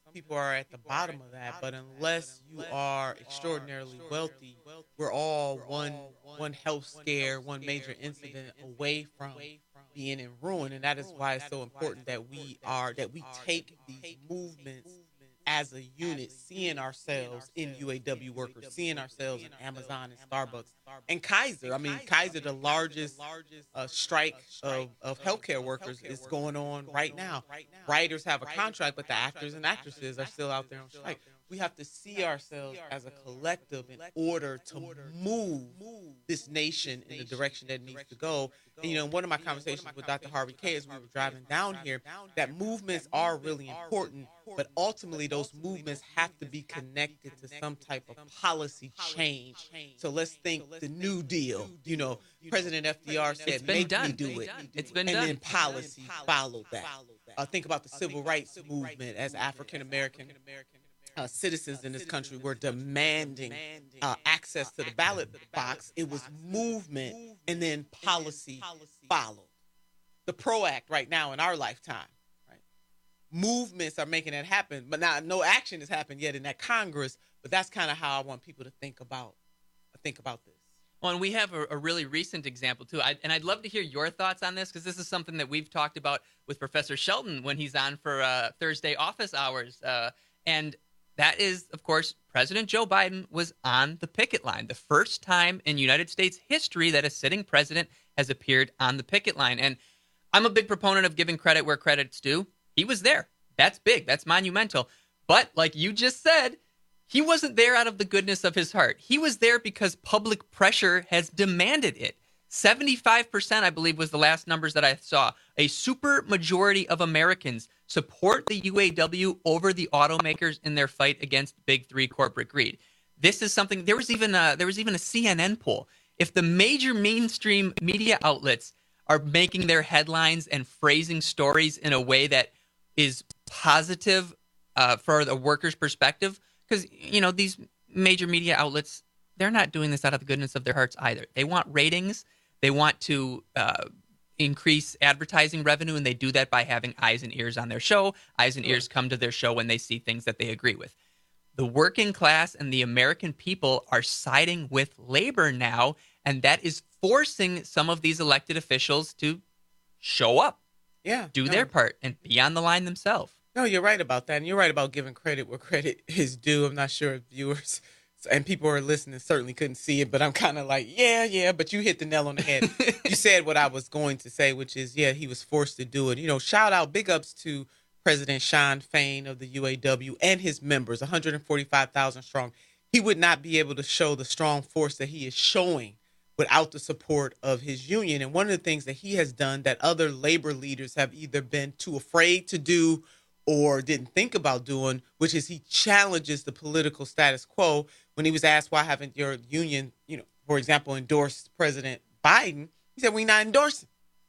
[SPEAKER 8] people are at the bottom of that, but unless you are extraordinarily wealthy, we're all one one health scare, one major incident away from being in ruin, and that is why it's so important that we are that we take these movements as a unit, seeing ourselves in U A W workers, seeing ourselves in Amazon and Starbucks and Kaiser. I mean, Kaiser, the largest uh, strike of, of healthcare workers, is going on right now. Writers have a contract, but the actors and actresses are still out there on strike. We have to see ourselves as a collective in order to move this nation in the direction that it needs to go. And, you know, in one of my conversations with Doctor Harvey K, as we were driving down here, that movements are really important, but ultimately those movements have to be connected to some type of policy change. So let's think the New Deal. You know, President F D R said, make me do it.
[SPEAKER 7] It's been
[SPEAKER 8] and
[SPEAKER 7] done.
[SPEAKER 8] then policy followed that. Uh, think about the civil rights movement as African-American Uh, citizens in this country were demanding uh, access to the ballot box. It was movement, and then policy followed. The PRO Act right now in our lifetime, right? Movements are making that happen, but now no action has happened yet in that Congress. But that's kind of how I want people to think about think about this.
[SPEAKER 7] Well, and we have a, a really recent example, too. I, and I'd love to hear your thoughts on this, because this is something that we've talked about with Professor Shelton when he's on for uh, Thursday office hours. Uh, and that is, of course, President Joe Biden was on the picket line. The first time in United States history that a sitting president has appeared on the picket line. And I'm a big proponent of giving credit where credit's due. He was there. That's big. That's monumental. But like you just said, he wasn't there out of the goodness of his heart. He was there because public pressure has demanded it. seventy-five percent, I believe, was the last numbers that I saw. A super majority of Americans support the U A W over the automakers in their fight against big three corporate greed. This is something, there was even a, there was even a C N N poll. If the major mainstream media outlets are making their headlines and phrasing stories in a way that is positive uh, for the workers' perspective, because, you know, these major media outlets, they're not doing this out of the goodness of their hearts either. They want ratings. They want to uh, increase advertising revenue, and they do that by having eyes and ears on their show. Eyes and ears come to their show when they see things that they agree with. The working class and the American people are siding with labor now, and that is forcing some of these elected officials to show up,
[SPEAKER 8] yeah,
[SPEAKER 7] do
[SPEAKER 8] no.
[SPEAKER 7] their part, and be on the line themselves.
[SPEAKER 8] No, you're right about that, and you're right about giving credit where credit is due. I'm not sure if viewers and people who are listening certainly couldn't see it, but I'm kind of like, yeah, yeah, but you hit the nail on the head. You said what I was going to say, which is, yeah, he was forced to do it. You know, shout out, big ups to President Shawn Fain of the U A W and his members, one hundred forty-five thousand strong. He would not be able to show the strong force that he is showing without the support of his union. And one of the things that he has done that other labor leaders have either been too afraid to do or didn't think about doing, which is he challenges the political status quo. When he was asked why haven't your union, you know, for example, endorsed President Biden, he said, we're not endorsing.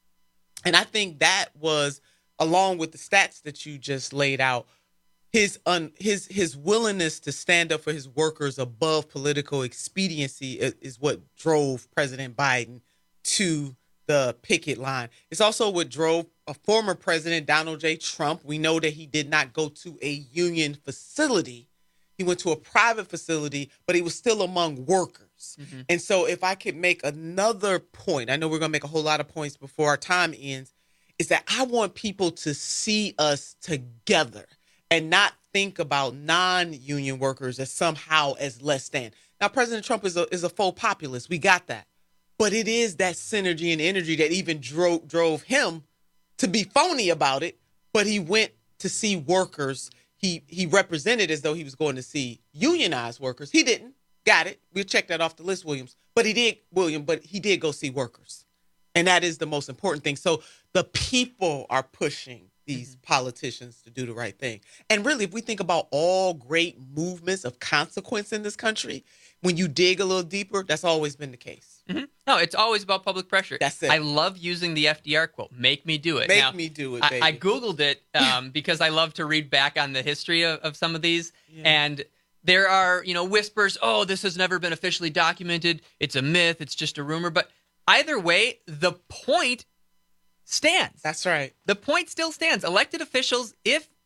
[SPEAKER 8] And I think that was, along with the stats that you just laid out, his un, his his willingness to stand up for his workers above political expediency is, is what drove President Biden to the picket line. It's also what drove a former president, Donald J. Trump. We know that he did not go to a union facility. He went to a private facility, but he was still among workers. Mm-hmm. And so if I could make another point, I know we're going to make a whole lot of points before our time ends, is that I want people to see us together and not think about non-union workers as somehow as less than. Now, President Trump is a, is a faux populist. We got that. But it is that synergy and energy that even drove, drove him to be phony about it. But he went to see workers. He he represented as though he was going to see unionized workers. He didn't. Got it. We'll check that off the list, Williams. But he did, William, but he did go see workers. And that is the most important thing. So the people are pushing these mm-hmm. politicians to do the right thing. And really, if we think about all great movements of consequence in this country, when you dig a little deeper, that's always been the case.
[SPEAKER 7] Mm-hmm. No, it's always about public pressure.
[SPEAKER 8] That's it.
[SPEAKER 7] I love using the F D R quote, make me do it.
[SPEAKER 8] Make
[SPEAKER 7] now,
[SPEAKER 8] me do it, baby.
[SPEAKER 7] I, I Googled it um, because I love to read back on the history of, of some of these. Yeah. And there are, you know, whispers, oh, this has never been officially documented. It's a myth. It's just a rumor. But either way, the point stands.
[SPEAKER 8] That's right.
[SPEAKER 7] The point still stands. Elected officials, if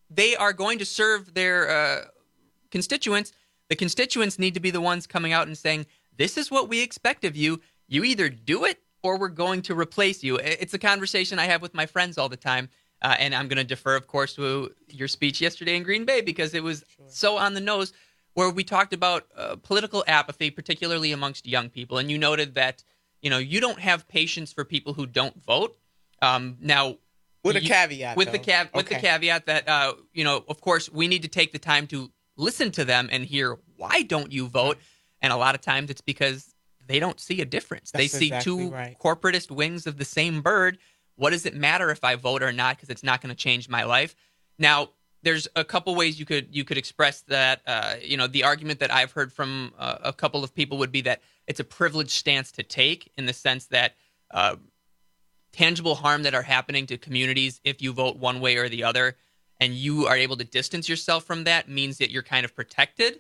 [SPEAKER 7] they are going to serve their uh, constituents, the constituents need to be the ones coming out and saying, this is what we expect of you. You either do it or we're going to replace you. It's a conversation I have with my friends all the time. Uh, and I'm going to defer, of course, to your speech yesterday in Green Bay because it was sure. so on the nose, where we talked about uh, political apathy, particularly amongst young people. And you noted that, you know, you don't have patience for people who don't vote. Um, now,
[SPEAKER 8] with a
[SPEAKER 7] you,
[SPEAKER 8] caveat,
[SPEAKER 7] with
[SPEAKER 8] though.
[SPEAKER 7] the cav- with
[SPEAKER 8] okay.
[SPEAKER 7] the caveat that, uh, you know, of course, we need to take the time to listen to them and hear why don't you vote. And a lot of times it's because they don't see a difference.
[SPEAKER 8] That's
[SPEAKER 7] they see
[SPEAKER 8] exactly
[SPEAKER 7] two
[SPEAKER 8] right.
[SPEAKER 7] corporatist wings of the same bird. What does it matter if I vote or not? Because it's not going to change my life. Now, there's a couple ways you could you could express that. Uh, you know, the argument that I've heard from uh, a couple of people would be that it's a privileged stance to take, in the sense that uh, tangible harm that are happening to communities if you vote one way or the other, and you are able to distance yourself from that, means that you're kind of protected.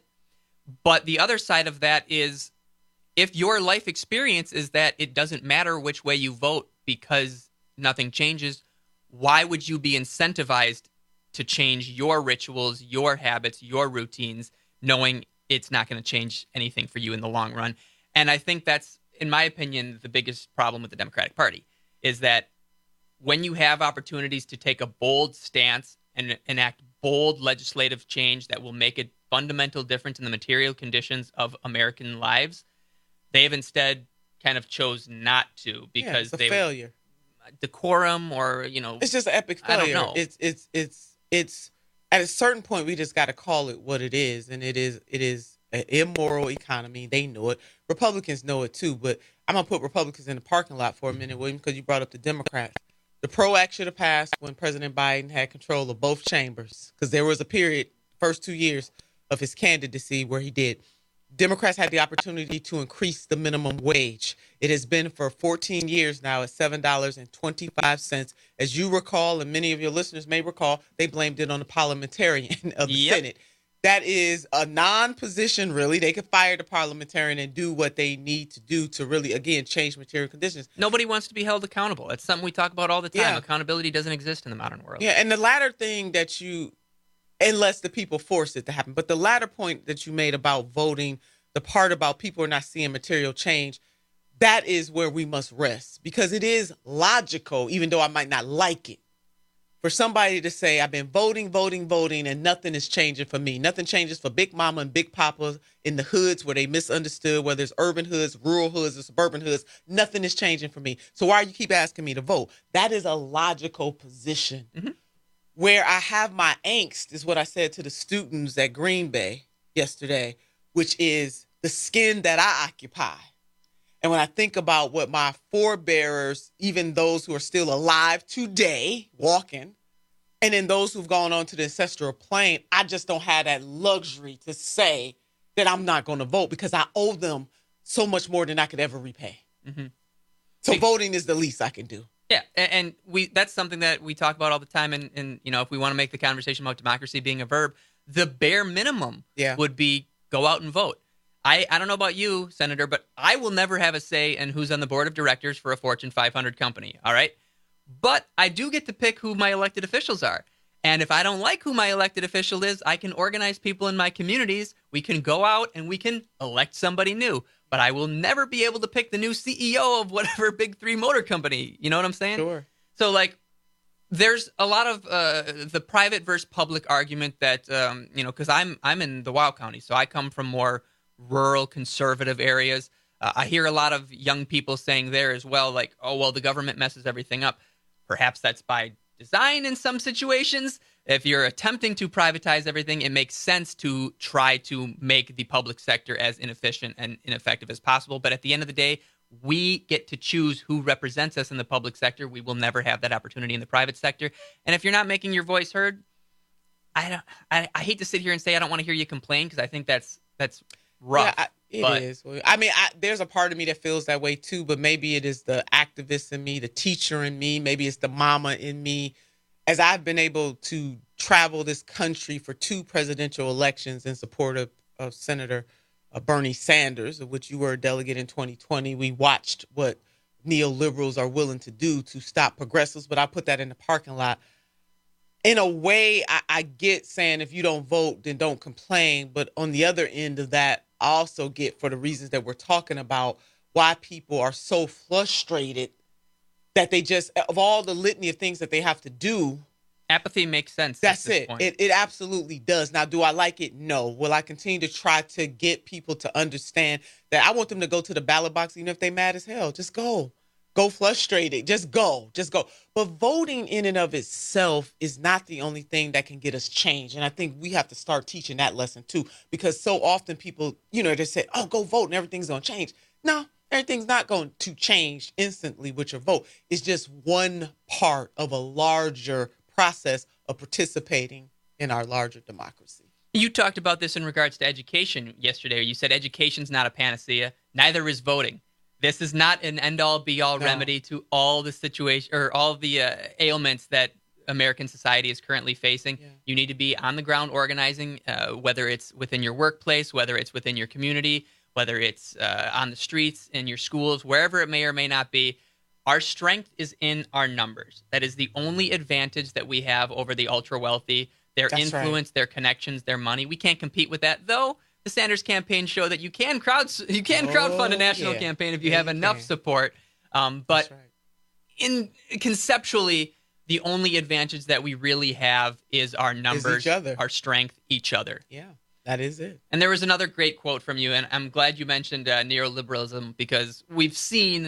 [SPEAKER 7] But the other side of that is, if your life experience is that it doesn't matter which way you vote because nothing changes, why would you be incentivized to change your rituals, your habits, your routines, knowing it's not going to change anything for you in the long run? And I think that's, in my opinion, the biggest problem with the Democratic Party, is that when you have opportunities to take a bold stance and enact bold legislative change that will make a fundamental difference in the material conditions of American lives, they have instead kind of chose not to, because
[SPEAKER 8] yeah, it's a
[SPEAKER 7] they
[SPEAKER 8] failure.
[SPEAKER 7] Decorum, or, you know,
[SPEAKER 8] it's just an epic failure.
[SPEAKER 7] I don't know.
[SPEAKER 8] It's it's it's it's at a certain point we just got to call it what it is, and it is it is an immoral economy. They know it. Republicans know it too. But I'm gonna put Republicans in the parking lot for a minute, William, because you brought up the Democrats. The PRO Act should have passed when President Biden had control of both chambers, because there was a period, first two years of his candidacy, where he did. Democrats had the opportunity to increase the minimum wage. It has been for fourteen years now at seven dollars and twenty-five cents. As you recall, and many of your listeners may recall, they blamed it on the parliamentarian of the
[SPEAKER 7] Yep.
[SPEAKER 8] Senate. That is a non-position, really. They could fire the parliamentarian and do what they need to do to really, again, change material conditions.
[SPEAKER 7] Nobody wants to be held accountable. It's something we talk about all the time.
[SPEAKER 8] Yeah.
[SPEAKER 7] Accountability doesn't exist in the modern world.
[SPEAKER 8] Yeah, and the latter thing that you, unless the people force it to happen, but the latter point that you made about voting, the part about people are not seeing material change, that is where we must rest, because it is logical, even though I might not like it, for somebody to say, I've been voting, voting, voting, and nothing is changing for me. Nothing changes for Big Mama and Big Papa in the hoods where they misunderstood, whether it's urban hoods, rural hoods, or suburban hoods. Nothing is changing for me. So why do you keep asking me to vote? That is a logical position.
[SPEAKER 7] Mm-hmm.
[SPEAKER 8] Where I have my angst is what I said to the students at Green Bay yesterday, which is the skin that I occupy. And when I think about what my forebearers, even those who are still alive today, walking, and then those who've gone on to the ancestral plane, I just don't have that luxury to say that I'm not going to vote, because I owe them so much more than I could ever repay.
[SPEAKER 7] Mm-hmm.
[SPEAKER 8] So See, voting is the least I can do.
[SPEAKER 7] Yeah, and, and we that's something that we talk about all the time. And, and you know, if we want to make the conversation about democracy being a verb, the bare minimum
[SPEAKER 8] yeah.
[SPEAKER 7] would be go out and vote. I, I don't know about you, Senator, but I will never have a say in who's on the board of directors for a Fortune five hundred company, all right? But I do get to pick who my elected officials are. And if I don't like who my elected official is, I can organize people in my communities. We can go out and we can elect somebody new. But I will never be able to pick the new C E O of whatever big three motor company. You know what I'm saying?
[SPEAKER 8] Sure.
[SPEAKER 7] So, like, there's a lot of uh, the private versus public argument that, um, you know, because I'm, I'm in the Wild County, so I come from more rural conservative areas. Uh, I hear a lot of young people saying there as well, like, oh, well, the government messes everything up. Perhaps that's by design in some situations. If you're attempting to privatize everything, it makes sense to try to make the public sector as inefficient and ineffective as possible. But at the end of the day, we get to choose who represents us in the public sector. We will never have that opportunity in the private sector. And if you're not making your voice heard, I don't. I, I hate to sit here and say I don't want to hear you complain, because I think that's that's rough.
[SPEAKER 8] Yeah, I, it
[SPEAKER 7] but,
[SPEAKER 8] is. I mean, I, there's a part of me that feels that way too, but maybe it is the activist in me, the teacher in me, maybe it's the mama in me. As I've been able to travel this country for two presidential elections in support of, of Senator uh, Bernie Sanders, of which you were a delegate in twenty twenty, we watched what neoliberals are willing to do to stop progressives, but I put that in the parking lot. in a way, I, I get saying if you don't vote, then don't complain. But on the other end of that, I also get, for the reasons that we're talking about, why people are so frustrated that they just, of all the litany of things that they have to do,
[SPEAKER 7] apathy makes sense.
[SPEAKER 8] That's
[SPEAKER 7] at this
[SPEAKER 8] it.
[SPEAKER 7] point.
[SPEAKER 8] It it absolutely does. Now, do I like it? No. Will I continue to try to get people to understand that I want them to go to the ballot box even if they're mad as hell? Just go. Go frustrated. Just go. Just go. But voting in and of itself is not the only thing that can get us change. And I think we have to start teaching that lesson too, because so often people, you know, they say, oh, go vote and everything's going to change. No, everything's not going to change instantly with your vote. It's just one part of a larger process of participating in our larger democracy.
[SPEAKER 7] You talked about this in regards to education yesterday. You said education's not a panacea. Neither is voting. This is not an end-all, be-all no. remedy to all the situation or all the uh, ailments that American society is currently facing. Yeah. You need to be on the ground organizing, uh, whether it's within your workplace, whether it's within your community, whether it's uh, on the streets, in your schools, wherever it may or may not be. Our strength is in our numbers. That is the only advantage that we have over the ultra-wealthy, their That's influence, right. their connections, their money. We can't compete with that, though. The Sanders campaign show that you can crowd you can crowdfund a national
[SPEAKER 8] yeah.
[SPEAKER 7] campaign if you
[SPEAKER 8] yeah,
[SPEAKER 7] have
[SPEAKER 8] you
[SPEAKER 7] enough
[SPEAKER 8] can.
[SPEAKER 7] support. Um, but
[SPEAKER 8] right.
[SPEAKER 7] in conceptually, the only advantage that we really have is our numbers,
[SPEAKER 8] each other.
[SPEAKER 7] our strength, each other.
[SPEAKER 8] Yeah, that is it.
[SPEAKER 7] And there was another great quote from you, and I'm glad you mentioned uh, neoliberalism, because we've seen,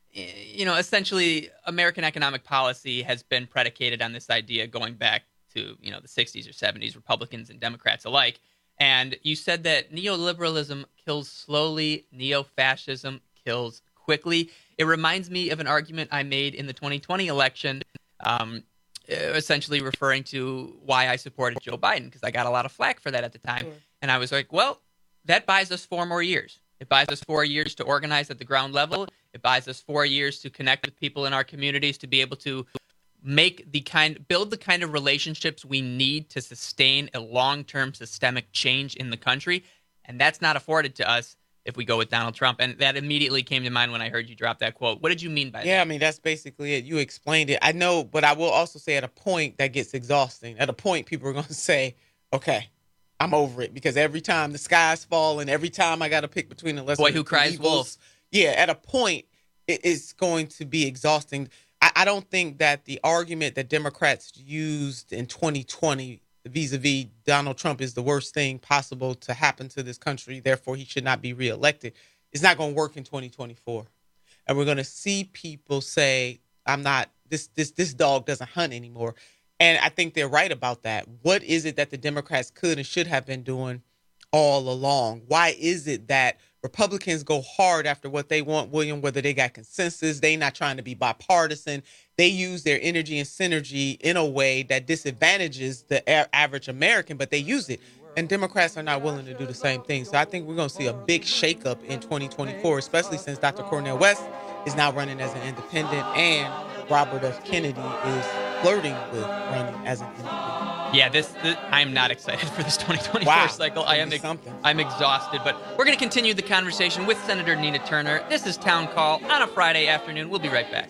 [SPEAKER 7] you know, essentially American economic policy has been predicated on this idea going back to, you know, the sixties or seventies, Republicans and Democrats alike. And you said that neoliberalism kills slowly, neo-fascism kills quickly. It reminds me of an argument I made in the twenty twenty election, um, essentially referring to why I supported Joe Biden, because I got a lot of flack for that at the time. Sure. And I was like, well, that buys us four more years. It buys us four years to organize at the ground level. It buys us four years to connect with people in our communities, to be able to make the kind, build the kind of relationships we need to sustain a long-term systemic change in the country. And that's not afforded to us if we go with Donald Trump. And that immediately came to mind when I heard you drop that quote. What did you mean by
[SPEAKER 8] yeah,
[SPEAKER 7] that?
[SPEAKER 8] Yeah, I mean, that's basically it. You explained it. I know, but I will also say at a point that gets exhausting. At a point, people are going to say, okay, I'm over it, because every time the sky's falling, every time I got to pick between the lesser
[SPEAKER 7] boy who cries
[SPEAKER 8] evils,
[SPEAKER 7] wolf.
[SPEAKER 8] Yeah, at a point, it is going to be exhausting. I, I don't think that the argument that Democrats used in twenty twenty vis-a-vis Donald Trump is the worst thing possible to happen to this country, therefore he should not be reelected, is not going to work in twenty twenty-four. And we're going to see people say, I'm not, this this this dog doesn't hunt anymore. And I think they're right about that. What is it that the Democrats could and should have been doing all along? Why is it that Republicans go hard after what they want, William, whether they got consensus, they not trying to be bipartisan. They use their energy and synergy in a way that disadvantages the a- average American, but they use it. And Democrats are not willing to do the same thing. So I think we're going to see a big shakeup in twenty twenty-four, especially since Doctor Cornel West is now running as an independent and Robert F. Kennedy is flirting with running as an independent.
[SPEAKER 7] Yeah, this, this I'm not excited for this twenty twenty-four
[SPEAKER 8] wow.
[SPEAKER 7] cycle. I am ex- I'm exhausted, but we're going to continue the conversation with Senator Nina Turner. This is Town Call on a Friday afternoon. We'll be right back.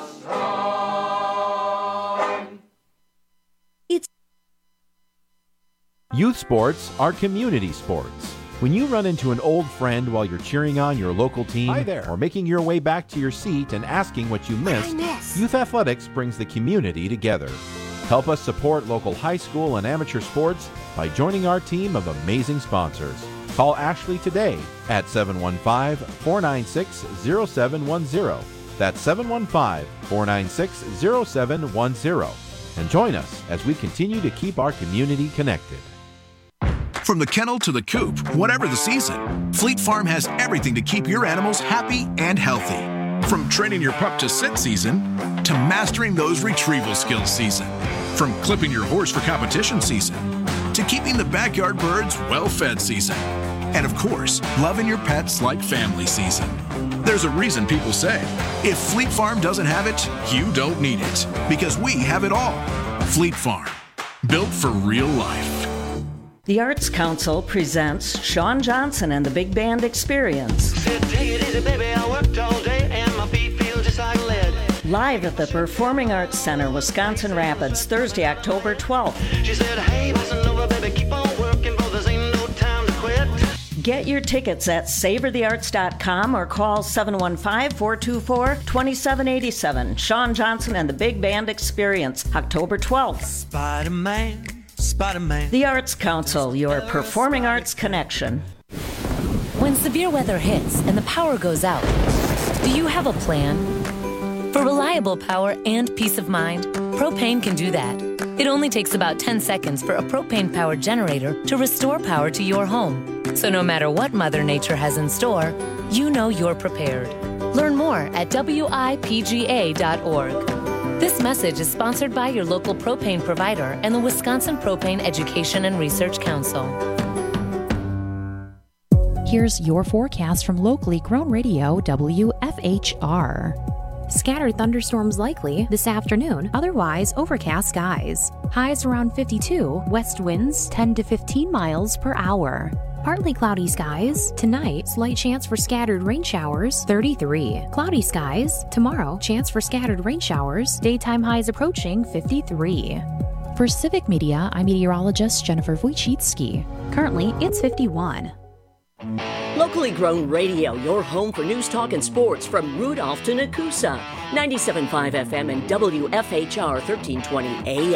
[SPEAKER 2] It's
[SPEAKER 1] Youth sports are community sports. When you run into an old friend while you're cheering on your local team,
[SPEAKER 3] Hi there.
[SPEAKER 1] or making your way back to your seat and asking what you missed,
[SPEAKER 2] miss?
[SPEAKER 1] Youth Athletics brings the community together. Help us support local high school and amateur sports by joining our team of amazing sponsors. Call Ashley today at seven one five, four nine six, zero seven one zero. That's seven one five, four nine six, zero seven one zero. And join us as we continue to keep our community connected.
[SPEAKER 22] From the kennel to the coop, whatever the season, Fleet Farm has everything to keep your animals happy and healthy. From training your pup to sit season, to mastering those retrieval skills season. From clipping your horse for competition season, to keeping the backyard birds well-fed season. And of course, loving your pets like family season. There's a reason people say, if Fleet Farm doesn't have it, you don't need it. Because we have it all. Fleet Farm, built for real life.
[SPEAKER 23] The Arts Council presents Sean Johnson and the Big Band Experience. Live at the Performing Arts Center, Wisconsin Rapids, Thursday, October twelfth.
[SPEAKER 14] She said, hey, listen over, baby, keep on working, for there ain't no time to quit.
[SPEAKER 23] Get your tickets at savor the arts dot com or call seven one five, four two four, two seven eight seven. Sean Johnson and the Big Band Experience, October twelfth.
[SPEAKER 14] Spider-Man, Spider-Man.
[SPEAKER 23] The Arts Council, your performing arts connection.
[SPEAKER 3] When severe weather hits and the power goes out, do you have a plan? For reliable power and peace of mind, Propane can do that. It only takes about ten seconds for a propane-powered generator to restore power to your home. So no matter what Mother Nature has in store, you know you're prepared. Learn more at W I P G A dot org. This message is sponsored by your local propane provider and the Wisconsin Propane Education and Research Council.
[SPEAKER 21] Here's your forecast from locally grown radio W F H R. Scattered thunderstorms likely this afternoon, otherwise overcast skies. Highs around fifty-two, west winds ten to fifteen miles per hour. Partly cloudy skies. Tonight, slight chance for scattered rain showers, thirty-three. Cloudy skies. Tomorrow, chance for scattered rain showers. Daytime highs approaching fifty-three. For Civic Media, I'm meteorologist Jennifer Wojcicki. Currently, it's fifty-one.
[SPEAKER 2] Locally grown radio, your home for news, talk, and sports from Rudolph to Nakusa. ninety-seven point five F M and W F H R thirteen twenty A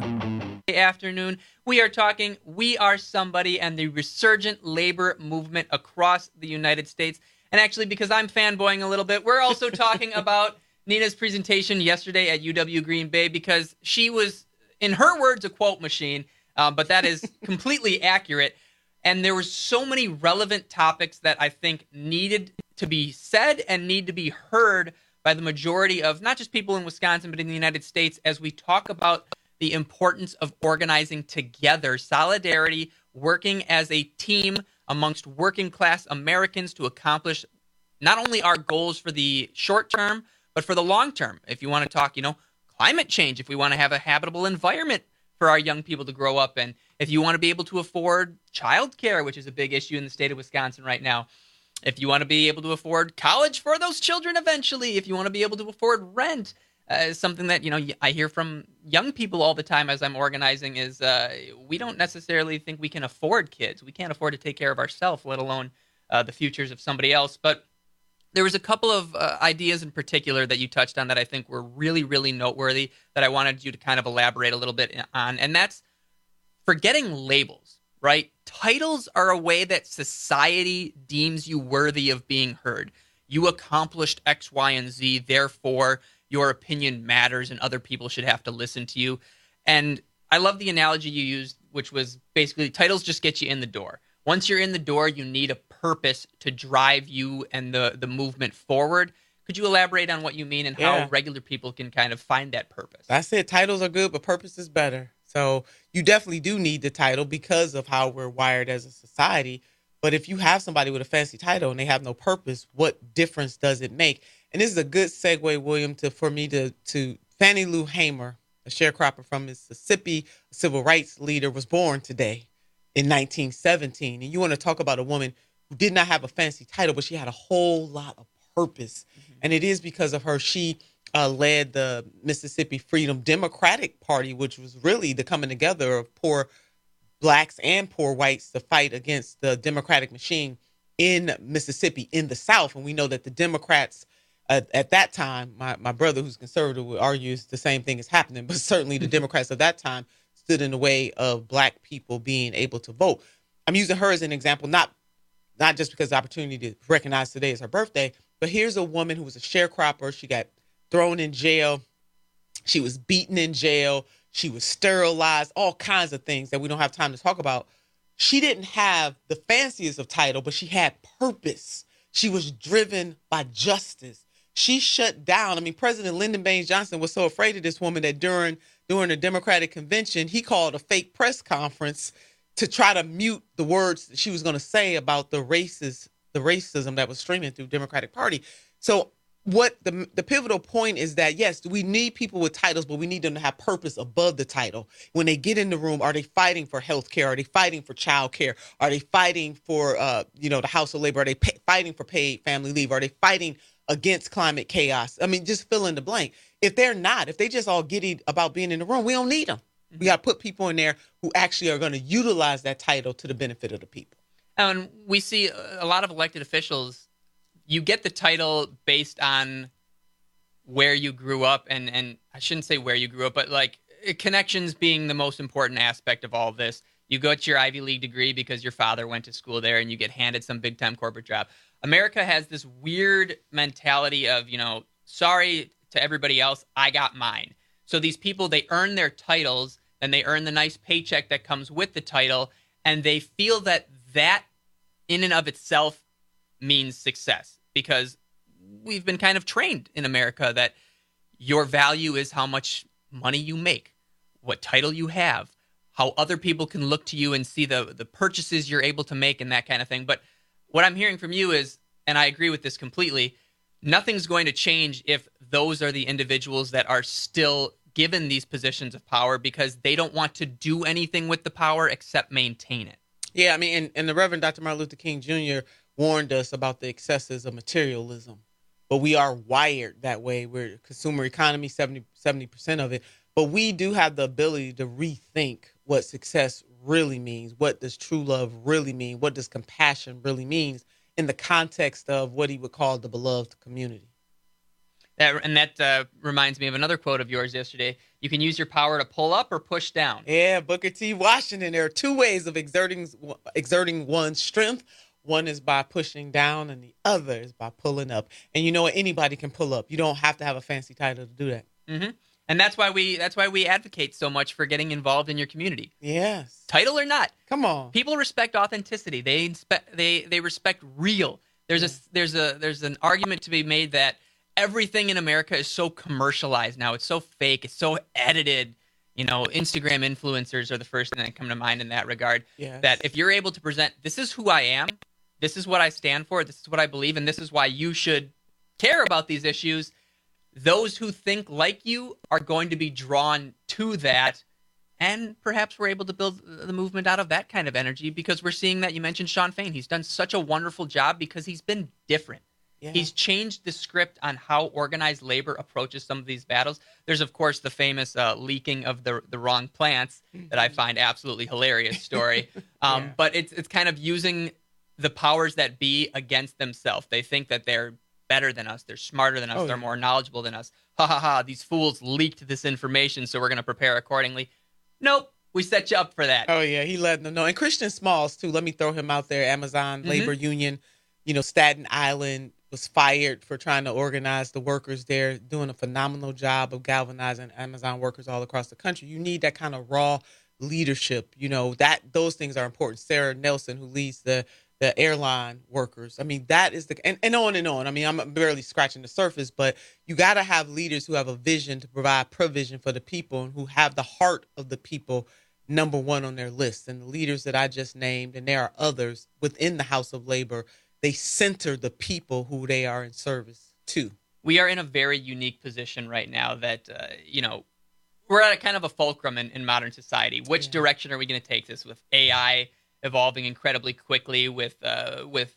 [SPEAKER 2] M.
[SPEAKER 7] Afternoon, we are talking We Are Somebody and the resurgent labor movement across the United States. And actually, because I'm fanboying a little bit, we're also talking about Nina's presentation yesterday at U W Green Bay, because she was, in her words, a quote machine, uh, but that is completely accurate. And there were so many relevant topics that I think needed to be said and need to be heard by the majority of not just people in Wisconsin, but in the United States, as we talk about the importance of organizing together, solidarity, working as a team amongst working class Americans to accomplish not only our goals for the short term, but for the long term. If you want to talk, you know, climate change, if we want to have a habitable environment for our young people to grow up in, if you want to be able to afford childcare, which is a big issue in the state of Wisconsin right now, if you want to be able to afford college for those children eventually, if you want to be able to afford rent, uh, something that, you know, I hear from young people all the time as I'm organizing is uh, we don't necessarily think we can afford kids. We can't afford to take care of ourselves, let alone uh, the futures of somebody else. But there was a couple of uh, ideas in particular that you touched on that I think were really, really noteworthy that I wanted you to kind of elaborate a little bit on. And that's forgetting labels, right? Titles are a way that society deems you worthy of being heard. You accomplished X, Y, and Z, therefore your opinion matters and other people should have to listen to you. And I love the analogy you used, which was basically titles just get you in the door. Once you're in the door, you need a purpose to drive you and the, the movement forward. Could you elaborate on what you mean and
[SPEAKER 8] Yeah.
[SPEAKER 7] how regular people can kind of find that purpose?
[SPEAKER 8] That's it. Titles are good, but purpose is better. So you definitely do need the title because of how we're wired as a society. But if you have somebody with a fancy title and they have no purpose, what difference does it make? And this is a good segue, William, to for me to to Fannie Lou Hamer, a sharecropper from Mississippi, a civil rights leader, was born today in nineteen seventeen. And you want to talk about a woman who did not have a fancy title, but she had a whole lot of purpose. Mm-hmm. And it is because of her. She uh, led the Mississippi Freedom Democratic Party, which was really the coming together of poor blacks and poor whites to fight against the Democratic machine in Mississippi, in the South. And we know that the Democrats uh, at that time, my, my brother who's conservative would argue the same thing is happening, but certainly the Democrats of that time stood in the way of black people being able to vote. I'm using her as an example, not not just because the opportunity to recognize today is her birthday, but here's a woman who was a sharecropper. She got thrown in jail. She was beaten in jail. She was sterilized, all kinds of things that we don't have time to talk about. She didn't have the fanciest of title, but she had purpose. She was driven by justice. She shut down. I mean, President Lyndon Baines Johnson was so afraid of this woman that during during the Democratic convention, he called a fake press conference to try to mute the words that she was going to say about the racist, the racism that was streaming through Democratic Party. So what the the pivotal point is that, yes, we need people with titles, but we need them to have purpose above the title. When they get in the room, are they fighting for health care? Are they fighting for child care? Are they fighting for, uh, you know, the House of Labor? Are they pay, fighting for paid family leave? Are they fighting against climate chaos. I mean, just fill in the blank. If they're not, if they just all giddy about being in the room, we don't need them. Mm-hmm. We got to put people in there who actually are going to utilize that title to the benefit of the people.
[SPEAKER 7] And we see a lot of elected officials, you get the title based on where you grew up, and, and I shouldn't say where you grew up, but like connections being the most important aspect of all of this. You got your Ivy League degree because your father went to school there and you get handed some big time corporate job. America has this weird mentality of, you know, sorry to everybody else, I got mine. So these people, they earn their titles and they earn the nice paycheck that comes with the title, and they feel that that in and of itself means success, because we've been kind of trained in America that your value is how much money you make, what title you have, how other people can look to you and see the the purchases you're able to make and that kind of thing. But what I'm hearing from you is, and I agree with this completely, nothing's going to change if those are the individuals that are still given these positions of power because they don't want to do anything with the power except maintain it.
[SPEAKER 8] Yeah, I mean, and, and the Reverend Doctor Martin Luther King Junior warned us about the excesses of materialism. But we are wired that way. We're a consumer economy, seventy percent of it. But we do have the ability to rethink what success really means. What does true love really mean? What does compassion really mean in the context of what he would call the beloved community?
[SPEAKER 7] That, and that uh, reminds me of another quote of yours yesterday. You can use your power to pull up or push down.
[SPEAKER 8] Yeah, Booker T. Washington. There are two ways of exerting exerting one's strength. One is by pushing down and the other is by pulling up. And you know what? Anybody can pull up. You don't have to have a fancy title to do that.
[SPEAKER 7] Mm-hmm. And that's why we that's why we advocate so much for getting involved in your community.
[SPEAKER 8] Yes.
[SPEAKER 7] Title or not.
[SPEAKER 8] Come on.
[SPEAKER 7] People respect authenticity. They inspe- they they respect real. There's a there's a there's an argument to be made that everything in America is so commercialized now. It's so fake. It's so edited. You know, Instagram influencers are the first thing that come to mind in that regard.
[SPEAKER 8] Yes.
[SPEAKER 7] That if you're able to present, this is who I am, this is what I stand for, this is what I believe, and this is why you should care about these issues, those who think like you are going to be drawn to that. And perhaps we're able to build the movement out of that kind of energy, because we're seeing that. You mentioned Shawn Fain. He's done such a wonderful job because he's been different. Yeah. He's changed the script on how organized labor approaches some of these battles. There's, of course, the famous uh, leaking of the the wrong plants that I find absolutely hilarious story. um, yeah. But it's it's kind of using the powers that be against themselves. They think that they're better than us. They're smarter than us. Oh, they're yeah. more knowledgeable than us. Ha, ha, ha. These fools leaked this information, so we're going to prepare accordingly. Nope. We set you up for that.
[SPEAKER 8] Oh, yeah. He let them know. And Christian Smalls, too. Let me throw him out there. Amazon
[SPEAKER 7] Mm-hmm.
[SPEAKER 8] Labor Union, you know, Staten Island, was fired for trying to organize the workers there, doing a phenomenal job of galvanizing Amazon workers all across the country. You need that kind of raw leadership. You know, that those things are important. Sarah Nelson, who leads the the airline workers. I mean, that is the, and, and on and on. I mean, I'm barely scratching the surface, but you got to have leaders who have a vision to provide provision for the people and who have the heart of the people number one on their list. And the leaders that I just named, and there are others within the House of Labor, they center the people who they are in service to.
[SPEAKER 7] We are in a very unique position right now that, uh, you know, we're at a kind of a fulcrum in, in modern society. Which yeah. direction are we going to take this with A I evolving incredibly quickly, with uh, with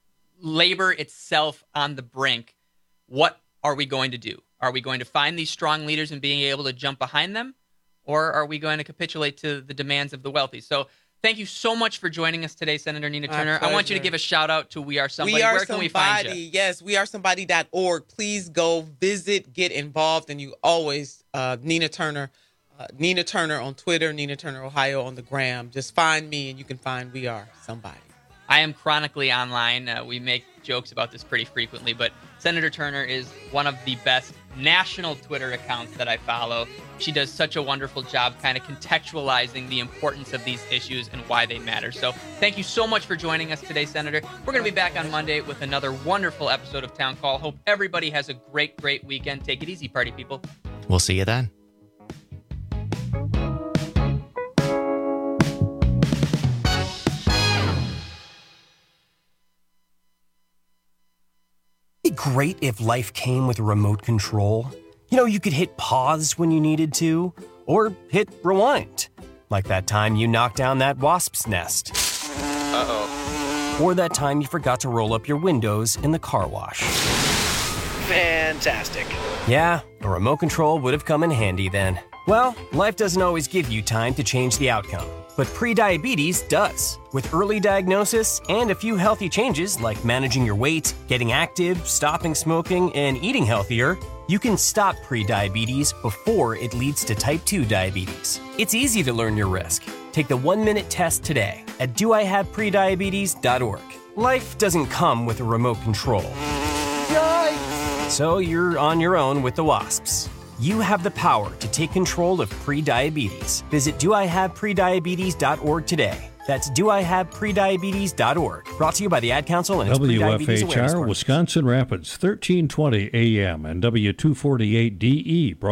[SPEAKER 7] labor itself on the brink? What are we going to do? Are we going to find these strong leaders and being able to jump behind them? Or are we going to capitulate to the demands of the wealthy? So thank you so much for joining us today, Senator Nina Turner. I want you to give a shout out to We Are Somebody.
[SPEAKER 8] We Are
[SPEAKER 7] Where can
[SPEAKER 8] Somebody.
[SPEAKER 7] we find you?
[SPEAKER 8] Yes, we are somebody dot org. Please go visit, get involved, and you always, uh, Nina Turner, uh, Nina Turner on Twitter, Nina Turner Ohio on the gram. Just find me and you can find We Are Somebody.
[SPEAKER 7] I am chronically online. Uh, we make jokes about this pretty frequently, but Senator Turner is one of the best national Twitter accounts that I follow. She does such a wonderful job kind of contextualizing the importance of these issues and why they matter. So thank you so much for joining us today, Senator. We're going to be back on Monday with another wonderful episode of Town Call. Hope everybody has a great, great weekend. Take it easy, party people.
[SPEAKER 5] We'll see you then.
[SPEAKER 6] It'd be great if life came with a remote control. You know, you could hit pause when you needed to, or hit rewind. Like that time you knocked down that wasp's nest.
[SPEAKER 5] Uh-oh.
[SPEAKER 6] Or that time you forgot to roll up your windows in the car wash. Fantastic. Yeah, a remote control would have come in handy then. Well, life doesn't always give you time to change the outcome, but prediabetes does. With early diagnosis and a few healthy changes like managing your weight, getting active, stopping smoking, and eating healthier, you can stop prediabetes before it leads to type two diabetes. It's easy to learn your risk. Take the one-minute test today at do I have prediabetes dot org. Life doesn't come with a remote control. Yikes! So you're on your own with the WASPs. You have the power to take control of prediabetes. Visit do I have prediabetes dot org today. That's do I have prediabetes dot org. Brought to you by the Ad Council and its
[SPEAKER 5] W F
[SPEAKER 6] Prediabetes Awareness
[SPEAKER 5] H R,
[SPEAKER 6] Program.
[SPEAKER 5] Wisconsin Rapids, thirteen twenty A M and W two forty-eight D E.